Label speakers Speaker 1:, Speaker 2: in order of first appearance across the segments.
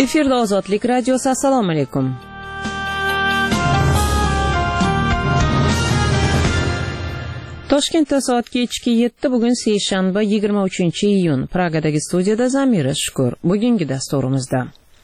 Speaker 1: Efirda Ozodlik radiosi. Assalomu alaykum. Toshkentda soat kechki 7, bugun seshanba 23-iyun. Pragadagi studiyada Zamira Shukur. Bugungi dasturimizda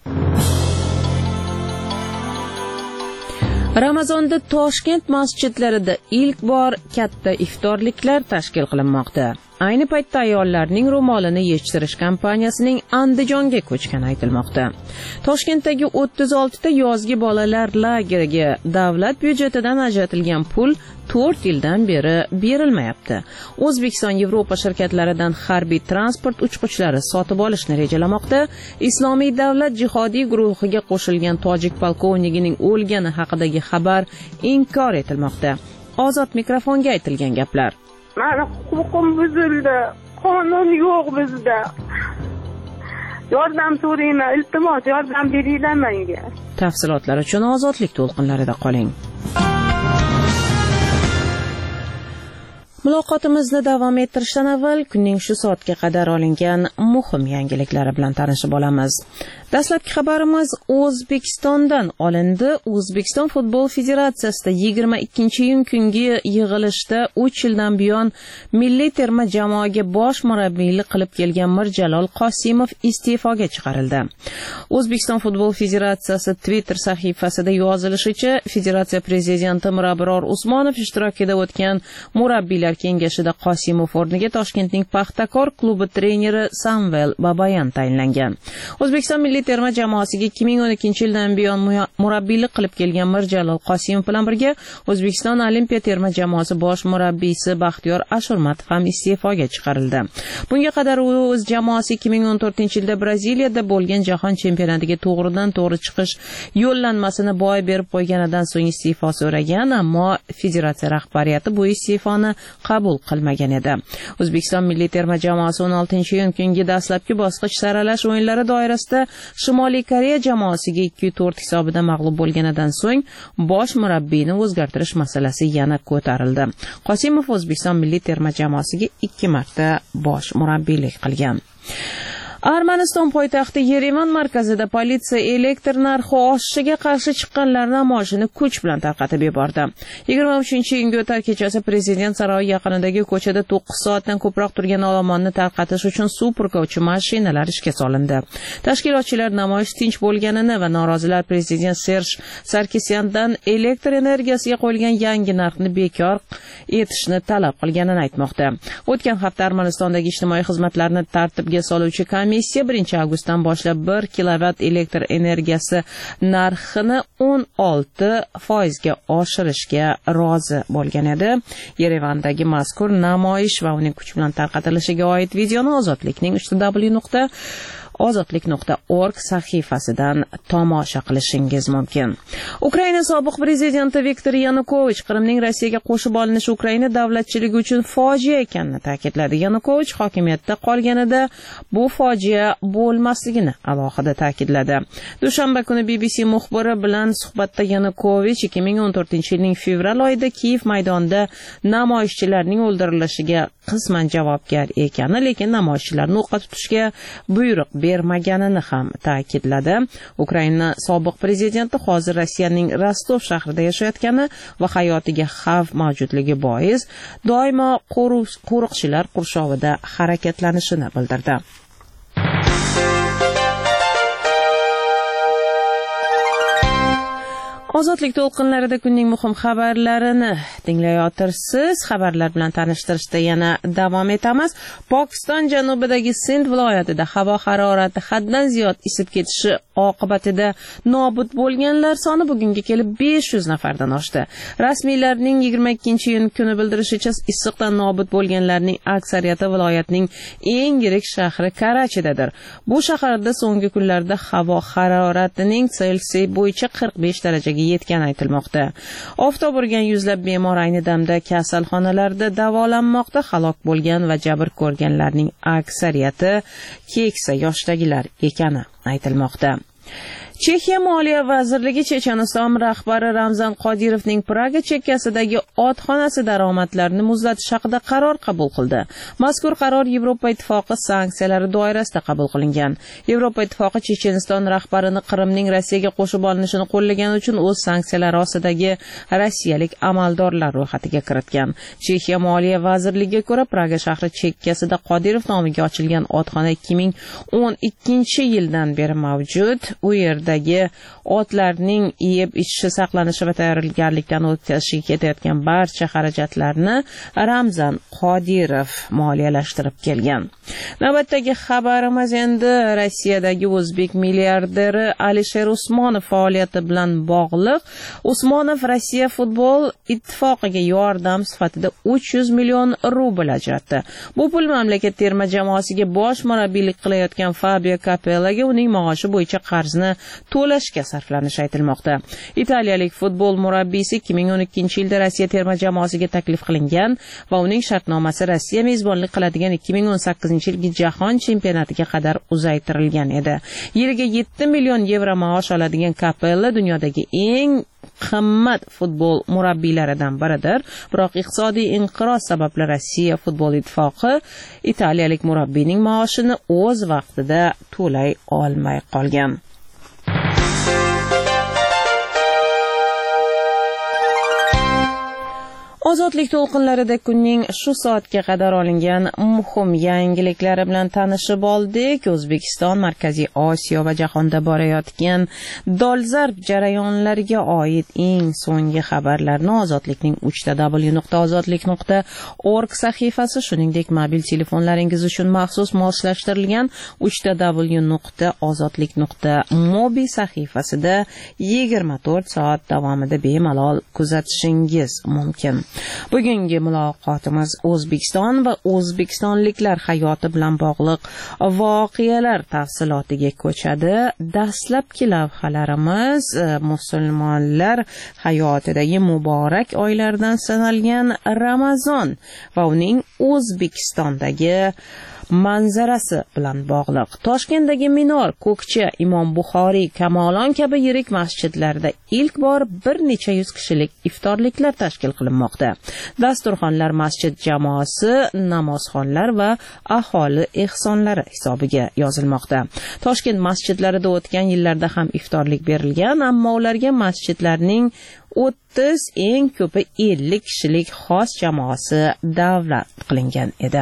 Speaker 1: Ramazonda Toshkent masjidlarida ilk bor katta iftorliklar tashkil qilinmoqda. Ayni paytda ayollarning ro'molini yechtirish kampaniyasining Andijonga ko'chgani aytilmoqda. Toshkentdagi 36 ta yozgi bolalar lageriga davlat byudjetidan ajratilgan pul 4 yildan beri berilmayapti. O'zbekiston Yevropa shirkatlaridan harbiy transport uchqichlari sotib olishni rejalamoqda. Islomiy davlat jihodiy guruhiga qo'shilgan tojik polkovnigining o'lgani haqidagi xabar inkor etilmoqda. Ozod mikrofonga aytilgan gaplar.
Speaker 2: Meni huquqim buzildi. Qonun yo'q bizda. Yordam so'rayman, iltimos yordam beringlar menga.
Speaker 1: Tafsilotlar uchun Ozodlik to'lqinlarida qoling. Muloqotimizni davom ettirishdan avval kunning shu soatga qadar olingan muhim yangiliklari bilan tanishib olamiz. Dastlabki xabarimiz O'zbekistondan olindi. O'zbekiston Futbol Federatsiyasida 22-iyun kungi yig'ilishda 3 yildan buyon milliy terma jamoaga bosh murabbiylik qilib kelgan Mirjalol Qosimov iste'foga chiqarildi. O'zbekiston Futbol Federatsiyasi Twitter sahifasida yozilishicha, federatsiya prezidenti Mirabror Usmonov ishtirokida o'tgan murabbiylar kengashida Qosimov o'rniga Toshkentning Paxtakor klubi treneri Samvel Babayan tayinlangan. O'zbekiston milliy terma jamoasiga 2012-yildan buyon murabbiylik qilib kelgan Mirjalol Qosimov bilan birga O'zbekiston Olimpiya terma jamoasi bosh murabbiysi Baxtiyor Ashurmatov ham iste'foga chiqarildi. Bunga qadar u o'z jamoasi 2014-yilda Braziliyada bo'lgan jahon chempionatiga to'g'ridan-to'g'ri chiqish yo'llanmasini boy berib qo'yganidan so'ng iste'fo so'ragan, ammo federatsiya rahbariyati bu iste'foni qabul qilmagan edi. O'zbekiston milliy terma jamoasi 16-iyun kungi dastlabki bosqich saralash o'yinlari doirasida Shimoliy Koreya jamoasiga 2-4 hisobida mag'lub bo'lganidan so'ng bosh murabbiyni o'zgartirish masalasi yana ko'tarildi. Qosimov O'zbekiston milliy terma jamoasiga 2 marta bosh murabbiylik qilgan. Armaniston poytaxti Yerevan markazida politsiya elektr narxi oshishiga qarshi chiqqanlar namoyishini kuch bilan tarqatib yubordi. 23-iyunga o'tar kechasi prezident saroyi yaqinidagi ko'chada 9 soatdan ko'proq turgan olomonni tarqatish uchun suv purkovchi mashinalar ishga solindi. Tashkilotchilar namoyish tinch bo'lganini va norozilar prezident Serj Sarkisyandan elektr energiyasiga qo'yilgan yangi narxni bekor etishni talab qilganini aytmoqda. O'tgan hafta Armanistondagi ijtimoiy xizmatlarni tartibga soluvchi komissiya 1-avgustdan boshlab 1 kilovatt elektr energiyasi narxini 16% ga oshirishga rozi bo'lgan edi. Yerevandagi mazkur namoyish va uning kuch bilan tarqatilishiga oid videoni Ozodlikning www.ozodlik.org sahifasidan tomosha qilishingiz mumkin. Ukraina sobiq prezidenti Viktor Yanukovich Qrimning Rossiyaga qo'shib olinishi Ukraina davlatchiligi uchun fojia ekanini ta'kidladi. Yanukovich hokimiyatda qolganida bu fojia bo'lmasligini alohida ta'kidladi. Dushanba kuni BBC muxbiri bilan suhbatda Yanukovich 2014-yilning fevral oyida Kiyev maydonida namoyishchilarning o'ldirilishiga qisman javobgar ekani, lekin namoyishchilarni o'qqa tutishga buyruq bermaganini ham ta'kidladi. Ukraina sobiq prezidenti hozir Rossiyaning Rostov shahrida yashayotgani va hayotiga xavf mavjudligi bois doimo qo'riqchilar qurshovida harakatlanishini bildirdi. Ozodlik to'lqinlarida kunning muhim xabarlarini tinglayotirsiz. Xabarlar bilan tanishtirishda yana davom etamiz. Pokiston janubidagi Sind viloyatida havo harorati haddan ziyod isib ketishi oqibatida nobud bo'lganlar soni bugunga kelib 500 nafardan oshdi. Rasmiylarning 22-iyun kuni bildirishicha, issiqdan nobud bo'lganlarning aksariyati viloyatning eng yirik shahri Karachidadir. Bu shaharda so'nggi kunlarda havo haroratining Selsiy bo'yicha 45 darajaga yetgani aytilmoqda. Oftob urgan yuzlab bemor ayni damda kasalxonalarda davolanmoqda. Halok bo'lgan va jabr ko'rganlarning aksariyati keksa yoshdagilar ekani aytilmoqda. Chexiya Moliya vazirligi Checheniston rahbari Ramzan Qodirovning Praga chekkasidagi otxonasi daromadlarini muzlatish haqida qaror qabul qildi. Mazkur qaror Yevropa Ittifoqi sanksiyalari doirasida qabul qilingan. Yevropa Ittifoqi Checheniston rahbarini Qrimning Rossiyaga qo'shib olinishini qo'llagani uchun o'z sanksiyalari ostidagi rossiyalik amaldorlar ro'yxatiga kiritgan. Chexiya Moliya vazirligiga ko'ra, Praga shahri chekkasida Qodirov nomiga ochilgan otxona 2012-yildan beri mavjud. U yerda otlarning yeb ichishi, saqlanishi va tayyorgarlikdan o'tkazishiga ketayotgan barcha xarajatlarni Ramzan Qodirov moliyalashtirib kelgan. Navbatdagi xabarimiz endi Rossiyadagi o'zbek milliarderi Alisher Usmonov faoliyati bilan bog'liq. Usmonov Rossiya futbol ittifoqiga yordam sifatida 300 million rubl ajratdi. Bu pul mamlakat terma jamoasiga bosh murabbiylik qilayotgan Fabio Capelloga uning maoshi bo'yicha qarzni to'lashga sarflanishi aytilmoqda. Italiyalik futbol murabbiysi 2012-yilda Rossiya terma jamoasiga taklif qilingan va uning shartnomasi Rossiya mezbonlik qiladigan 2018-yilgi jahon chempionatiga qadar uzaytirilgan edi. Yiliga 7 million yevro maosh oladigan Capello dunyodagi eng qimmat futbol murabbiylaridan biridir. Biroq iqtisodiy inqiroz sababli Rossiya futbol ittifoqi italiyalik murabbiyning maoshini o'z vaqtida to'lay olmay qolgan. Ozodlik to'lqinlarida kunning shu soatga qadar olingan muhim yangiliklari bilan tanishib oldik. O'zbekiston, Markaziy Osiyo va jahonda borayotgan dolzarb jarayonlarga oid eng so'nggi xabarlarni Ozodlikning www.ozodlik.org sahifasi, shuningdek mobil telefonlaringiz uchun maxsus moslashtirilgan www.ozodlik.mobi sahifasida 24 soat davomida bemalol kuzatishingiz mumkin. Bugungi muloqotimiz O'zbekiston va o'zbekistonliklar hayoti bilan bog'liq voqealar tafsilotiga ko'chadi. Dastlabki lavhalarimiz musulmonlar hayotidagi muborak oylardan sanalgan Ramazon va uning O'zbekistondagi manzarasi bilan bog'liq. Toshkentdagi Minor, Ko'kcha, Imom Buxoriy, Kamolon kabi yirik masjidlarda ilk bor bir necha yuz kishilik iftorliklar tashkil qilinmoqda. Dasturxonlar masjid jamoasi, namozxonlar va aholi ehsonlari hisobiga yozilmoqda. Toshkent masjidlarida o'tgan yillarda ham iftorlik berilgan, ammo ularga masjidlarning 30, eng ko'pi 50 kishilik xos jamoasi da'vat qilingan edi.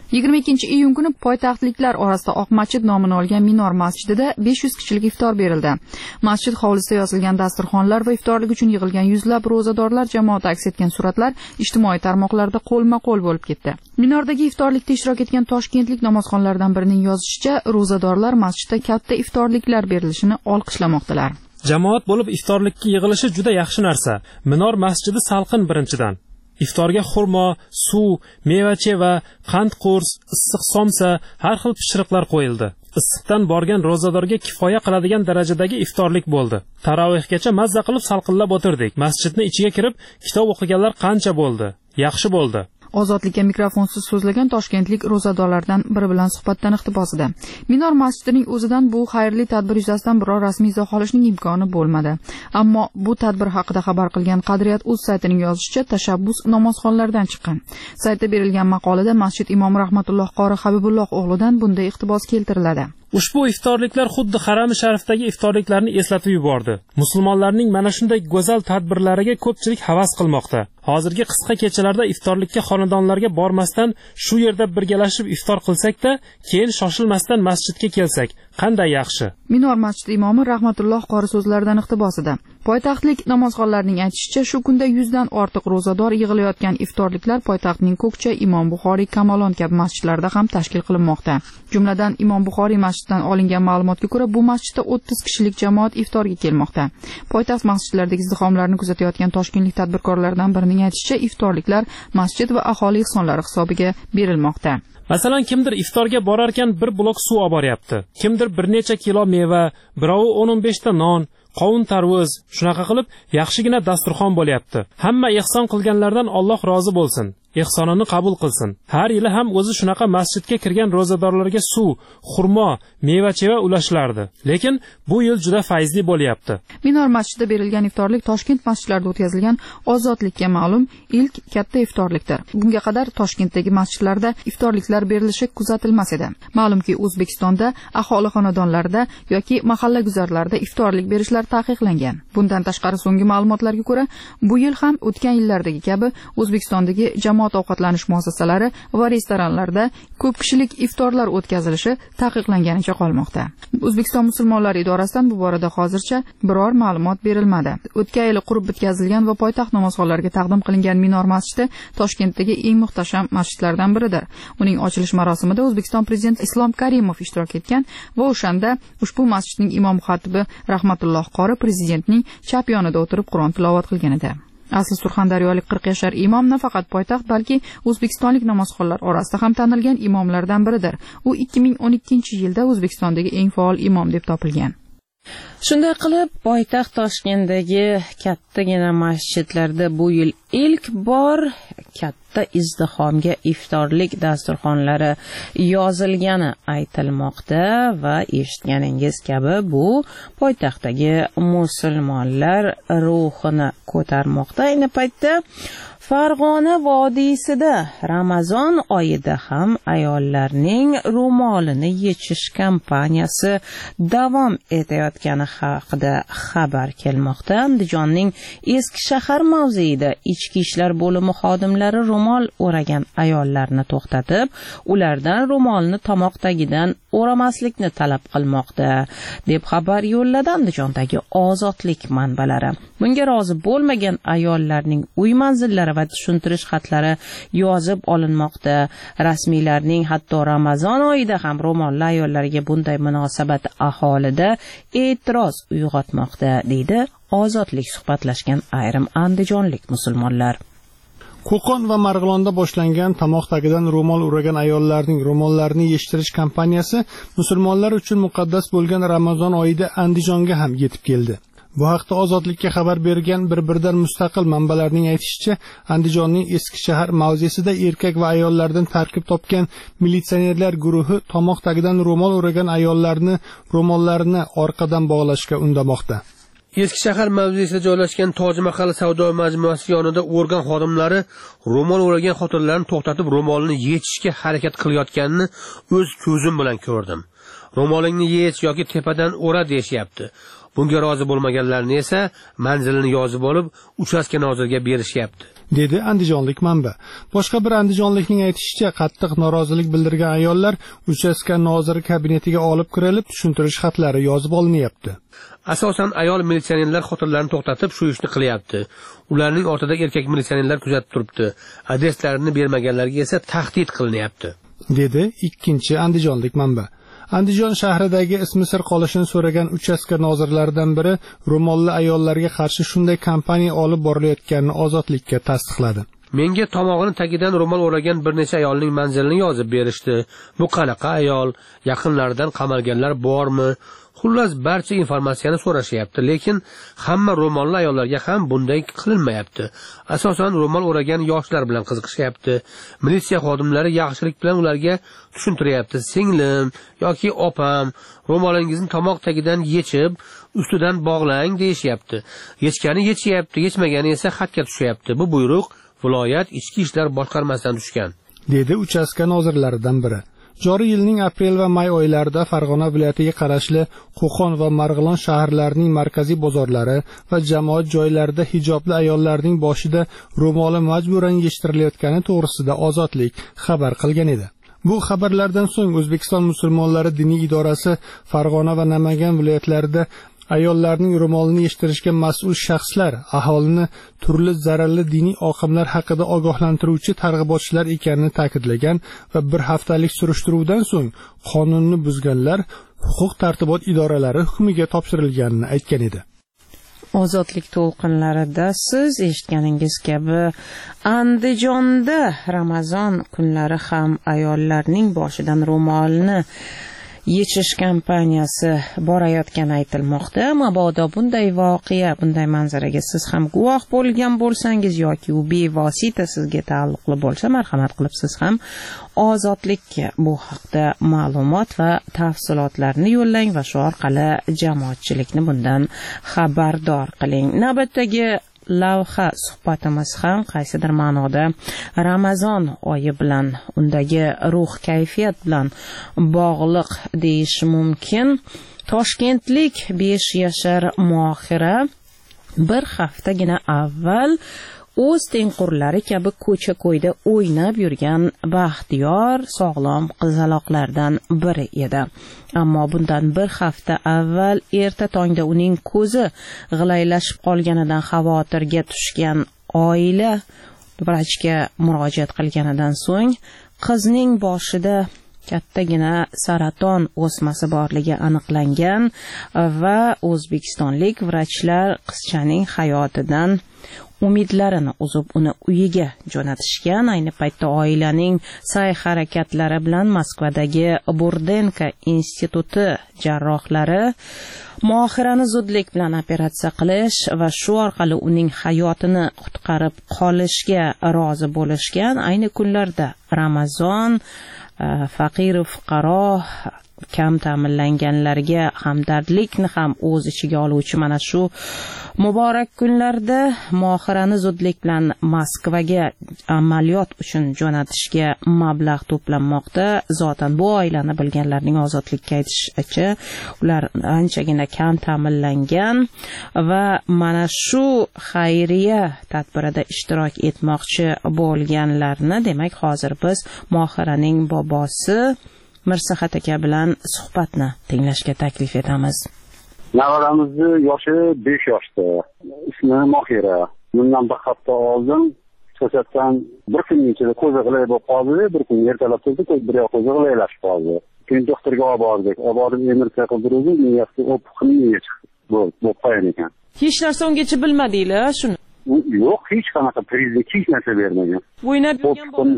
Speaker 3: 22-iyun kuni poytaxtliklar orasida Oq masjid nomini olgan Minor masjidida 500 kishilik iftor berildi. Masjid hovlisida yozilgan dasturxonlar va iftorlik uchun yig'ilgan yuzlab ro'zadorlar jamoati aks etgan suratlar ijtimoiy tarmoqlarda qo'lma-qo'l bo'lib ketdi. Minordagi iftorlikda ishtirok etgan toshkentlik namozxonlardan birining yozishicha, ro'zadorlar masjidda katta iftorliklar berilishini olqishlamoqdalar.
Speaker 4: Jamoat bo'lib iftorlikka yig'ilishi juda yaxshi narsa. Minor masjidi salqin birinchidan. Iftorga xurmo, suv, mevacha va qand qurs, issiq somsa, har xil pishiriqlar qo'yildi. Issiqdan borgan ro'zadorga kifoya qiladigan darajadagi iftorlik bo'ldi. Tarovehgacha mazza qilib salqinlab o'tirdik. Masjidning ichiga kirib, kitob o'qiganlar qancha bo'ldi? Yaxshi bo'ldi.
Speaker 3: Ozodlikka mikrofonsiz so'zlagan toshkentlik ro'zadorlardan biri bilan suhbatdan iqtibosida. Minor masjidining o'zidan bu xayrli tadbir yuzasidan biror rasmiy izoh olishning imkoni bo'lmadi. Ammo bu tadbir haqida xabar qilgan Qadriyat uz saytining yozishicha, tashabbus namozxonlardan chiqqan. Saytda berilgan maqolada masjid imomi Rahmatulloh qori Habibulloh o'g'lidan bunday iqtibos keltiriladi.
Speaker 4: Ushbu iftorliklar xuddi Harami Sharifdagi iftorliklarni eslatib yubordi. Musulmonlarning mana shunday go'zal tadbirlariga ko'pchilik havas qilmoqda. Hozirgi qisqa kechalarda iftorlikka xonadonlarga bormasdan shu yerda birgalashib iftor qilsak-da, keyin shoshilmasdan masjidga kelsak, qanday yaxshi.
Speaker 3: Minor masjid imomi Rahmatulloh qori so'zlaridan iqtibosida. Poytaxtlik namozxonlarning aytishicha, shu kunda 100 dan ortiq ro'zador yig'ilayotgan iftorliklar poytaxtning Ko'kcha, Imom Buxoriy, Kamolon kabi masjidlarda ham tashkil qilinmoqda. Jumladan Imom Buxoriy masjididan olingan ma'lumotga ko'ra, bu masjidda 30 kishilik jamoat iftorga kelmoqda. Poytaxt masjidlaridagi izdihomlarni kuzatayotgan toshkentlik tadbirkorlardan birining aytishicha, iftorliklar masjid va aholi ehsonlari hisobiga berilmoqda.
Speaker 4: Masalan, kimdir iftorga borar ekan bir blok suv olib boryapti. Kimdir bir necha kilo meva, birovi 10-15 ta non, qovun tarvuz, shunaqa qilib yaxshigina dasturxon bo'lyapti. Hamma ehson qilganlardan Alloh rozi bo'lsin. ehsonini qabul qilsin. Har yili ham o'zi shunaqa masjidga kirgan ro'zadorlarga suv, xurmo, meva-cheva ulashilardi. Lekin bu yil juda fayzli bo'lyapti.
Speaker 3: Minor masjidida berilgan iftorlik Toshkent masjidlarida o'tkazilgan ozodlikka ma'lum ilk katta iftorlikdir. Bunga qadar Toshkentdagi masjidlarda iftorliklar berilishi kuzatilmas edi. Ma'lumki, O'zbekistonda aholi xonadonlarida yoki mahalla guzarlarida iftorlik berishlar taqiqlangan. Bundan tashqari so'nggi ma'lumotlarga ko'ra, bu yil ham o'tgan yillardagi kabi O'zbekistondagi jamoat ovqatlanish muassasalari va restoranlarda ko'p kishilik iftorlar o'tkazilishi taqiqlanganicha qolmoqda. O'zbekiston musulmonlari idorasidan bu borada hozircha biror ma'lumot berilmadi. O'tgan yili qurib bitkazilgan va poytaxt namozxonlariga taqdim qilingan Minor masjidi Toshkentdagi eng muhtasham masjidlardan biridir. Uning ochilish marosimida O'zbekiston prezidenti Islom Karimov ishtirok etgan va o'shanda ushbu masjidning imom xatibi Rahmatulloh qori prezidentning chap yonida o'tirib Qur'on tilovat qilgan edi. Asli surxondaryolik 40 yashar imom nafaqat poytaxt, balki o'zbekistonlik namozxonlar orasida ham tanilgan imomlardan biridir. U 2012-yilda O'zbekistondagi eng faol imom deb topilgan.
Speaker 1: Shunday qilib, poytaxt Toshkentdagi kattagina masjidlarda bu yil ilk bor katta izdihomga iftorlik dasturxonlari yozilgani aytilmoqda va eshitganingiz kabi bu poytaxtdagi musulmonlar ruhini ko'tarmoqda. Ayni paytda Farg'ona vodiysida Ramazon oyida ham ayollarning ro'molini yechish kampaniyasi davom etayotgani haqida xabar kelmoqda. Andijonning Eski shahar mavzeida ichki ishlar bo'limi xodimlari ro'mol o'ragan ayollarni to'xtatib, ulardan ro'molni tomoq tagidan o'ramaslikni talab qilmoqda, deb xabar yo'lladi Andijondagi ozodlik manbalari. Bunga rozi bo'lmagan ayollarning uy manzillari va tushuntirish xatlari yozib olinmoqda. Rasmiylarning hatto Ramazon oyida ham ro'molli ayollarga bunday munosabat aholida e'tiroz uyg'otmoqda, deydi ozodlik suhbatlashgan ayrim andijonlik musulmonlar.
Speaker 5: Qo'qon va Marg'ilonda boshlangan tomoq tagidan ro'mol o'ragan ayollarning ro'mollarini yeshtirish kampaniyasi musulmonlar uchun muqaddas bo'lgan Ramazon oyida Andijonga ham yetib keldi. Bu haqda ozodlikka xabar bergan bir-biridan mustaqil manbalarning aytishicha, Andijonning Eski shahar mavzesida erkak va ayollardan tarkib topgan militsionerlar guruhi tomoq tagidan ro'mol o'ragan ayollarni ro'mollarini orqadan bog'lashga undamoqda.
Speaker 6: Eski shahar mavzesida joylashgan Toj Mahal savdo majmuasi yonida organ xodimlari ro'mol o'ragan xotinlarni to'xtatib ro'molni yechishga harakat qilayotganini o'z ko'zim bilan ko'rdim. Ro'molingni yech yoki tepadan o'ra deyishyapti. Bunga rozi bo'lmaganlarni esa manzilini yozib olib, uchastka noziriga berishyapti,
Speaker 5: dedi andijonlik manba. Boshqa bir andijonlikning aytishicha, qattiq norozilik bildirgan ayollar uchastka noziri kabinetiga olib kirilib, tushuntirish xatlari yozib olinyapti.
Speaker 6: Asosan ayol militsionerlar xotinlarni to'xtatib shu ishni qilyapti. Ularning ortida erkak militsionerlar kuzatib turibdi. Adreslarini bermaganlarga esa tahdid qilinyapti,
Speaker 5: dedi ikkinchi andijonlik manba. Andijon shahridagi ismi sir qolishini so'ragan uchastka nozirlaridan biri ro'molli ayollarga qarshi shunday kampaniya olib borilayotganini ozodlikka tasdiqladi.
Speaker 6: Menga tomog'ini tagidan ro'mol o'ragan bir necha ayolning manzilini yozib berishdi. Bu qanaqa ayol, yaqinlaridan qamalganlar bormi? Xullas barcha informatsiyani so'rashyapti, lekin hamma ro'molli ayollarga ham bunday qilinmayapti. Asosan ro'mol o'ragan yoshlar bilan qiziqishyapti. Militsiya xodimlari yaxshilik bilan ularga tushuntiryapti. Singlim yoki opam, ro'molingizni tomoq tagidan yechib, ustidan bog'lang deyishyapti. Yechgani yechyapti, yechmagani esa xatga tushyapti. Bu buyruq viloyat ichki ishlar boshqarmasidan tushgan,
Speaker 5: dedi uchastka nozirlaridan biri. Joriy yilning aprel va may oylarida Farg'ona viloyatiga qarashli Qo'qon va Marg'ilon shaharlarining markaziy bozorlari va jamoat joylarida hijobli ayollarning boshida ro'moli majburan yeshtirilayotgani to'g'risida ozodlik xabar qilgan edi. Bu xabarlardan so'ng O'zbekiston musulmonlari diniy idorasi Farg'ona va Namangan viloyatlarida ayollarning ro'molini yeshtirishga mas'ul shaxslar aholini turli zararli diniy oqimlar haqida ogohlantiruvchi targ'ibotchilar ekanini ta'kidlagan va bir haftalik surishtiruvdan so'ng qonunni buzganlar huquq tartibot idoralari hukmiga topshirilganini aytgan edi.
Speaker 1: Ozodlik to'lqinlarida siz eshitganingiz kabi Andijonda Ramazon kunlari ham ayollarning boshidan ro'molni yechish kampaniyasi borayotgani aytilmoqda. Mabodo bunday voqea, bunday manzaraga siz ham guvoh bo'lgan bo'lsangiz yoki u bevosita sizga taalluqli bo'lsa, marhamat qilib siz ham Ozodlikka bu haqda ma'lumot va tafsilotlarni yo'llang va shu orqali jamoatchilikni bundan xabardor qiling. Navbatdagi lavha suhbatimiz ham qaysidir ma'noda Ramazon oyi bilan, undagi ruh kayfiyat bilan bog'liq deyish mumkin. Toshkentlik 5 yashar Mohira bir haftagina avval o'z tengqurlari kabi ko'cha-ko'yda o'ynab yurgan baxtiyor, sog'lom qizaloqlardan biri edi. Ammo bundan bir hafta avval erta tongda uning ko'zi g'ilaylashib qolganidan xavotirga tushgan oila vrachga murojaat qilganidan so'ng qizning boshida kattagina saraton o'smasi borligi aniqlangan va o'zbekistonlik vrachlar qizchaning hayotidan umidlarini uzib uni uyiga jo'natishgan. Ayni paytda oilaning sa'y-harakatlari bilan Moskvadagi Burdenko instituti jarrohlari Mohirani zudlik bilan operatsiya qilish va shu orqali uning hayotini qutqarib qolishga rozi bo'lishgan. Ayni kunlarda Ramazon faqir fuqaro kam ta'minlanganlarga hamdardlikni ham o'z ichiga oluvchi mana shu muborak kunlarda Mohirani zudlik bilan Moskvaga amaliyot uchun jo'natishga mablag' to'planmoqda. Zotan bu oilani bilganlarning Ozodlikka aytishicha, ular anchagina kam ta'minlangan va mana shu xayriya tadbirida ishtirok etmoqchi bo'lganlarni, demak hozir biz Mohiraning bobosi Mirsahat aka bilan suhbatni tinglashga taklif etamiz.
Speaker 7: Nevaramizni yoshi 5 yoshda. Ismi Mohira. Bundan bir hafta oldin to'satdan bir kunning ichida ko'zi g'ilay bo'lib qoldi, bir kun ertalab turdi, bir yoq ko'zi g'ilaylashib qoldi. Keyin doktorga olib bordik. Olib borib emircha qildirdi, miyasi o'pqinga bo'lib qo'ygan ekan.
Speaker 1: Hech narsa ungacha bilmadinglar shuni?
Speaker 7: Yo'q, hech qanaqa priznik hech narsa bermagan.
Speaker 1: O'ynab yurgan bola.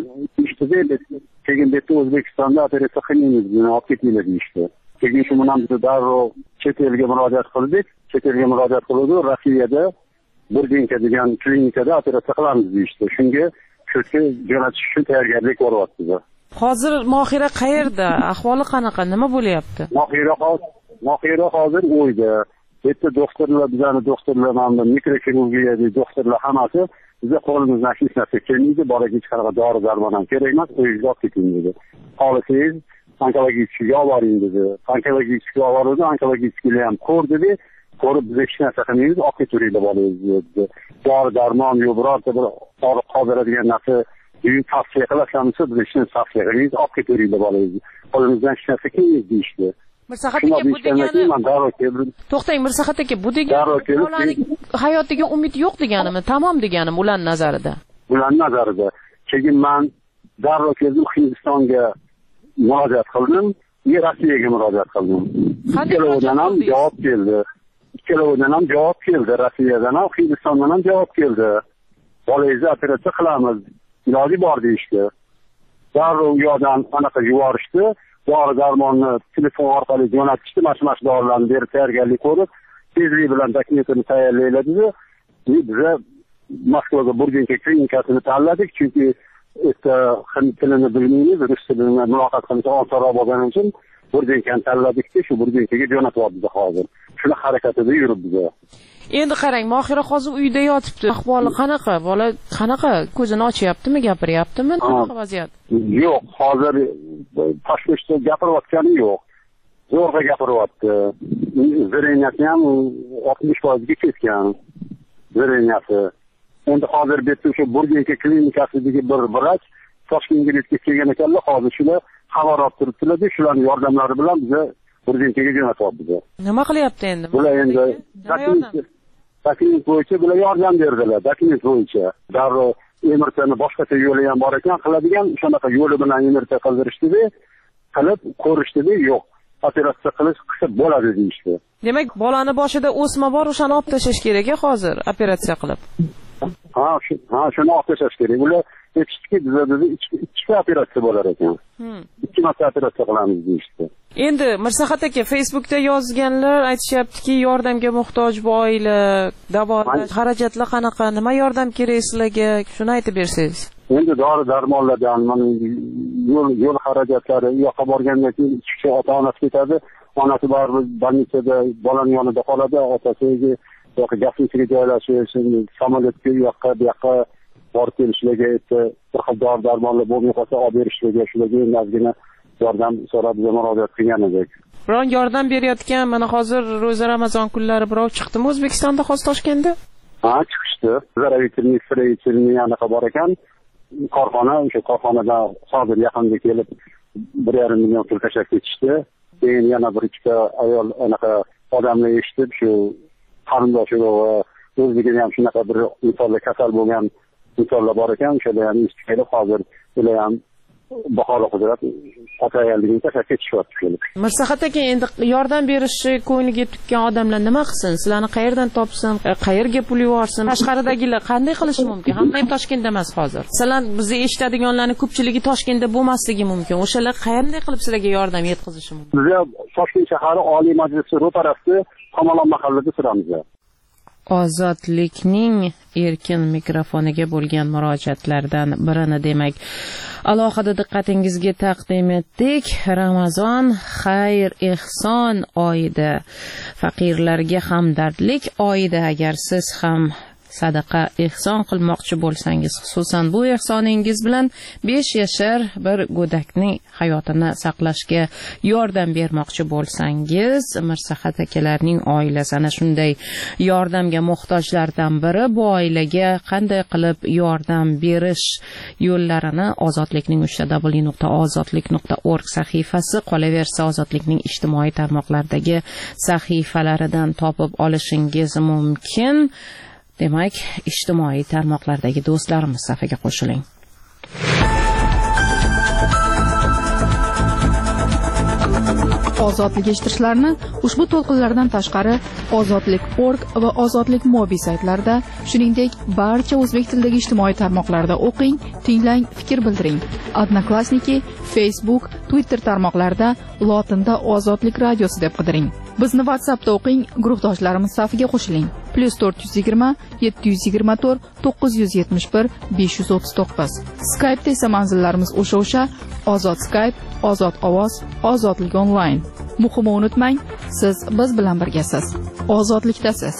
Speaker 7: Keyin bitta O'zbekistonda operatsiya qilmaymiz, buni olib ketinglar deyishdi. Keyin shu bilan biz darrov chet elga murojaat qildik. Chet elga murojaat qildik, Rossiyada Burdenko degan klinikada operatsiya qilamiz deyishdi. Shunga ko'chga jo'natish uchun tayyorgarlik ko'ryapmiz.
Speaker 1: Hozir Mohira qayerda? Ahvoli qanaqa? Nima bo'lyapti?
Speaker 7: Mohira hozir uyda. Bitta doktorlar, bizani doktorlar, mana mikrokirurgiya doktorlar hammasi bizga qo'limizdan hech narsa kelmaydi, boraga hech qanaqa dori darmon ham kerak emas, uyga olib keting dedi. Xohlasangiz onkologiychiga olib boring dedi. Onkologiychiga olib bordi, onkologiychiga ham ko'rdi, ko'rib biz hech narsa qilmaymiz, olib ketaveringlar bolangizni dedi. Dori darmon yo'q, birorta bir og'riq qoldiradigan narsa tavsiya qilasizmi, biz hech narsa tavsiya qilmaymiz, olib ketaveringlar bolangizni. Qo'limizdan hech narsa kelmaydi deyishdi.
Speaker 1: Mirsahat aka, bu degani to'xtang, Mirsahat aka, bu degani bolaning hayotiga umid yo'q deganimi? Tamom deganim ular nazarida.
Speaker 7: Ular nazarida. Keyin men darrov keldim, Hindistonga murojaat qildim, Rossiyaga murojaat qildim. Ikkalovidan ham javob keldi. Rossiyadan ham, Hindistondan ham javob keldi. Bolangizni operatsiya qilamiz, iloji bor deyishdi. Darrov u yoqdan anaqa yuborishdi. Dori darmonni telefon orqali jo'natishdi, mashmash dorilarni berib tayyorgarlik ko'rib, tezlik bilan dokumentini tayyorlaylar dedi. Biz Moskvaga Burdenko klinikasini tanladik, chunki hind tilini bilmaymiz, rus tilini muloqot qilishga osonroq bo'lgani uchun Burdenkoni tanladikda, shu Burdenkoga jo'natyapmiz hozir. Shuni harakatida yuribmiz.
Speaker 1: Endi qarang, Mohira hozir uyda yotibdi. Ahvoli qanaqa? Bola qanaqa? Ko'zini ochyaptimi, gapiryaptimi? Qanaqa vaziyat?
Speaker 7: Yo'q, hozir tashvishda gapirayotgani yo'q. Zo'rg'a gapiryapti. Zreniyasi ham 60% ga ketgan. Zreniyasi. Endi hozir bitta shu Burdenko klinikasidagi bir vrach Toshkentga kelgan ekanlar, hozir shular xabar olib turibdilar, shularning yordamlari bilan biz Burdenkoga jo'natyapmiz.
Speaker 1: Nima qilyapti endi?
Speaker 7: Bular endi taklif bo'yicha bular yordam berdilar, taklif bo'yicha. Darrov emirtani boshqacha yo'li ham bor ekan, qiladigan shunaqa yo'li bilan emirta qildirishdi-da, qilib ko'rishdi-da, yo'q. Operatsiya qilsa bo'ladi deyishdi.
Speaker 1: Demak, bolani boshida o'sma bor, o'shani olib tashlash kerak-a hozir operatsiya qilib.
Speaker 7: Shuni olib tashlash kerak. Ular aytishdiki, bizda ichki operatsiya bo'lar ekan. ikki marta operatsiya qilamiz deyishdi.
Speaker 1: Endi Mirsahat aka, Facebookda yozganlar aytishyaptiki, yordamga muhtoj bu oila, davolash xarajatlar qanaqa, nima yordam kerak sizlarga, shuni aytib bersangiz.
Speaker 7: Endi dori darmonlardan, mana yo'l xarajatlari, u yoqqa borgandan keyin ikki kishi ota-onasi ketadi, onasi baribir больницада bolaning yonida qoladi, otasiga yoki gastinitsiyaga joylashish, samolyotga u yoqqa bu yoqqa borib kelishlarga esa bir xil dori darmonlar bo'lmay qolsa olib berishlarga, shularga ozgina yordam so'rab murojaat qilgan edik.
Speaker 1: Biron yordam berayotgan, mana hozir ro'za Ramazon kunlari birov chiqdimi O'zbekistonda, hozir Toshkentda?
Speaker 7: Ha, chiqishdi. Zaravительный anaqa bor ekan. Korxona, o'sha korxonada hozir yaqinda kelib 1,5 million pul tashlab ketishdi. Keyin yana bir ikkita ayol anaqa odamlar eshitib, shu qarindoshi va o'zligida ham shunaqa bir insonlar kasal bo'lgan insonlar bor ekan, o'shalar ham eshitib kelib, hozir ular ham baholi huzrat ota ayolligini tashlab ketishyapti kelib.
Speaker 1: Mirsahat aka, endi yordam berishni ko'ngliga tutgan odamlar nima qilsin? Sizlarni qayerdan topsin? Qayerga pul yuborsin? Tashqaridagilar qanday qilishi mumkin? Hamma ham Toshkentda emas hozir. Masalan, bizni eshitadiganlarning ko'pchiligi Toshkentda bo'lmasligi mumkin. O'shalar qanday qilib sizlarga yordam yetkazishi mumkin?
Speaker 7: Biz Toshkent shahari Oliy Majlisi ro'parasida Qamolon mahallada turamiz.
Speaker 1: Ozodlikning erkin mikrofoniga bo'lgan murojaatlardan birini demak alohida diqqatingizga taqdim etdik. Ramazon xayr ehson oyida, faqirlarga hamdardlik oyida agar siz ham sadaqa ehson qilmoqchi bo'lsangiz, xususan bu ehsoningiz bilan 5 yashar bir go'dakning hayotini saqlashga yordam bermoqchi bo'lsangiz, Mirsahat akalarning oilasi ana shunday yordamga muhtojlardan biri. Bu oilaga qanday qilib yordam berish yo'llarini Ozodlikning www.ozodlik.org sahifasi, qolaversa Ozodlikning ijtimoiy tarmoqlardagi sahifalaridan topib olishingiz mumkin. Demak, ijtimoiy tarmoqlardagi do'stlarimiz safiga qo'shiling.
Speaker 3: Ozodlik eshittirishlarni ushbu to'lqinlardan tashqari ozodlik.org va ozodlik mobi saytlarida, shuningdek barcha o'zbek tilidagi ijtimoiy tarmoqlarda o'qing, tinglang, fikr bildiring. Odnoklassniki, Facebook, Twitter tarmoqlarida lotinda Ozodlik radiosi deb qidiring. Bizni WhatsAppda o'qing, guruhdoshlarimiz safiga qo'shiling. +420 724 971 539. Skype'da esa manzillarimiz o'sha Ozod Skype, Ozod ovoz, Ozodlik onlayn. Muhimi unutmang, siz biz bilan birgasiz. Ozodlikdasiz.